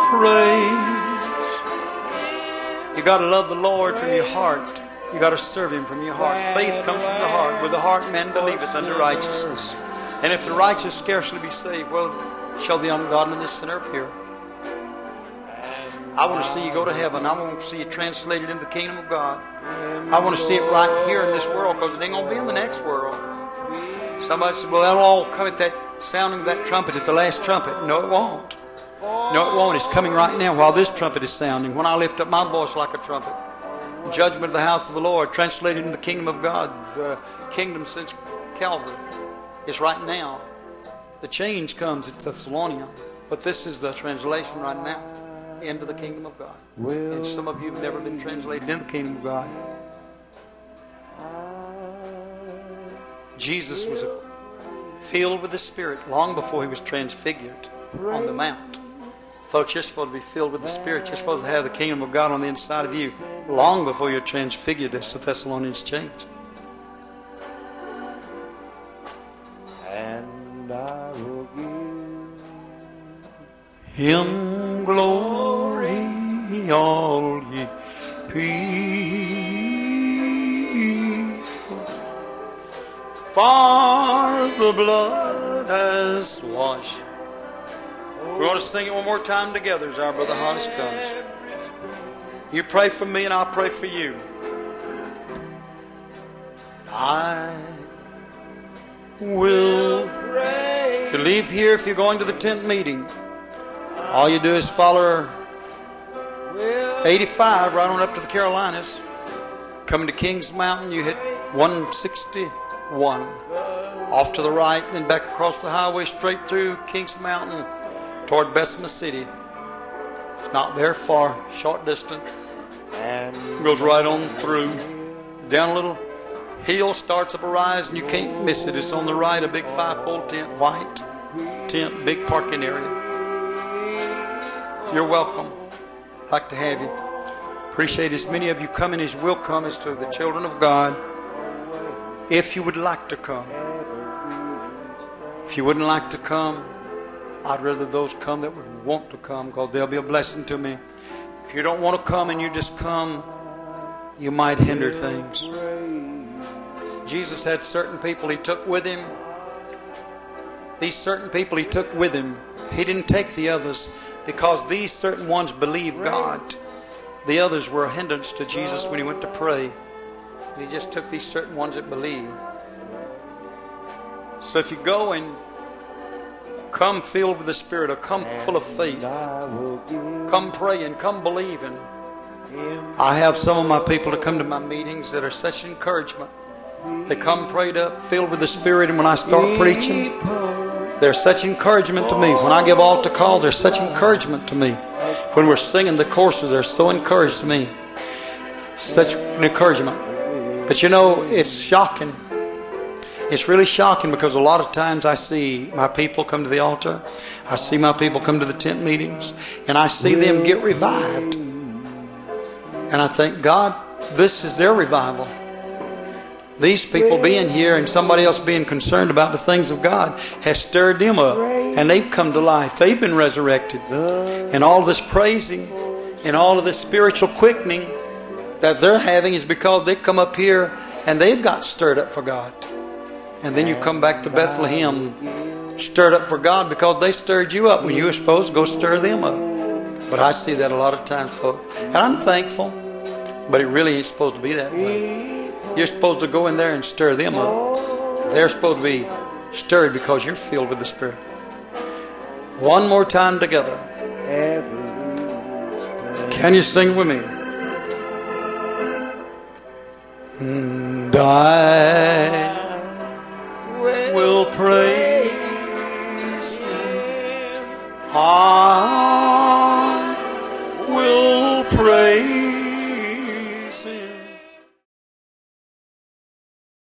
praise. You got to love the Lord from your heart. You got to serve him from your heart. Faith comes from the heart. With the heart man believeth unto righteousness. And if the righteous scarcely be saved, well, shall the ungodly and the sinner appear. I want to see you go to heaven. I want to see you translated into the kingdom of God. I want to see it right here in this world, because it ain't going to be in the next world. Somebody said, well, that'll all come at that sounding of that trumpet, at the last trumpet. No, it won't. No, it won't. It's coming right now while this trumpet is sounding. When I lift up my voice like a trumpet. Judgment of the house of the Lord, translated in the kingdom of God. The kingdom since Calvary is right now. The change comes at Thessalonica, but this is the translation right now into the kingdom of God. And some of you have never been translated into the kingdom of God. Jesus was filled with the Spirit long before he was transfigured on the mount. Folks, you're supposed to be filled with the Spirit. You're supposed to have the kingdom of God on the inside of you long before you're transfigured, as the Thessalonians changed. And I will give him glory, all ye people, for the blood has washed. We're going to sing it one more time together as our Brother Hans comes. You pray for me and I'll pray for you. I will pray. If you leave here, if you're going to the tent meeting, all you do is follow eighty-five right on up to the Carolinas. Coming to Kings Mountain, you hit one sixty-one. Off to the right and back across the highway straight through Kings Mountain toward Bessemer City. It's not very far, short distance. And goes right on through. Down a little hill, starts up a rise, and you can't miss it. It's on the right, a big five-pole tent, white tent, big parking area. You're welcome. I'd like to have you. Appreciate as many of you coming as will come as to the children of God. If you would like to come. If you wouldn't like to come, I'd rather those come that would want to come, because they'll be a blessing to me. If you don't want to come and you just come, you might hinder things. Jesus had certain people he took with him. These certain people he took with him. He didn't take the others because these certain ones believed God. The others were a hindrance to Jesus when he went to pray. And he just took these certain ones that believed. So if you go and come filled with the Spirit, or come full of faith, come praying, come believing. I have some of my people that come to my meetings that are such encouragement. They come prayed up, filled with the Spirit, and when I start preaching, they're such encouragement to me. When I give altar call, they're such encouragement to me. When we're singing the courses, they're so encouraged to me. Such an encouragement. But you know, it's shocking. It's really shocking because a lot of times I see my people come to the altar. I see my people come to the tent meetings. And I see them get revived. And I think, God, this is their revival. These people being here and somebody else being concerned about the things of God has stirred them up. And they've come to life. They've been resurrected. And all this praising and all of this spiritual quickening that they're having is because they come up here and they've got stirred up for God. And then you come back to Bethlehem stirred up for God because they stirred you up when you were supposed to go stir them up. But I see that a lot of times, folks. And I'm thankful, but it really ain't supposed to be that way. You're supposed to go in there and stir them up. They're supposed to be stirred because you're filled with the Spirit. One more time together. Can you sing with me? And I will praise Him. I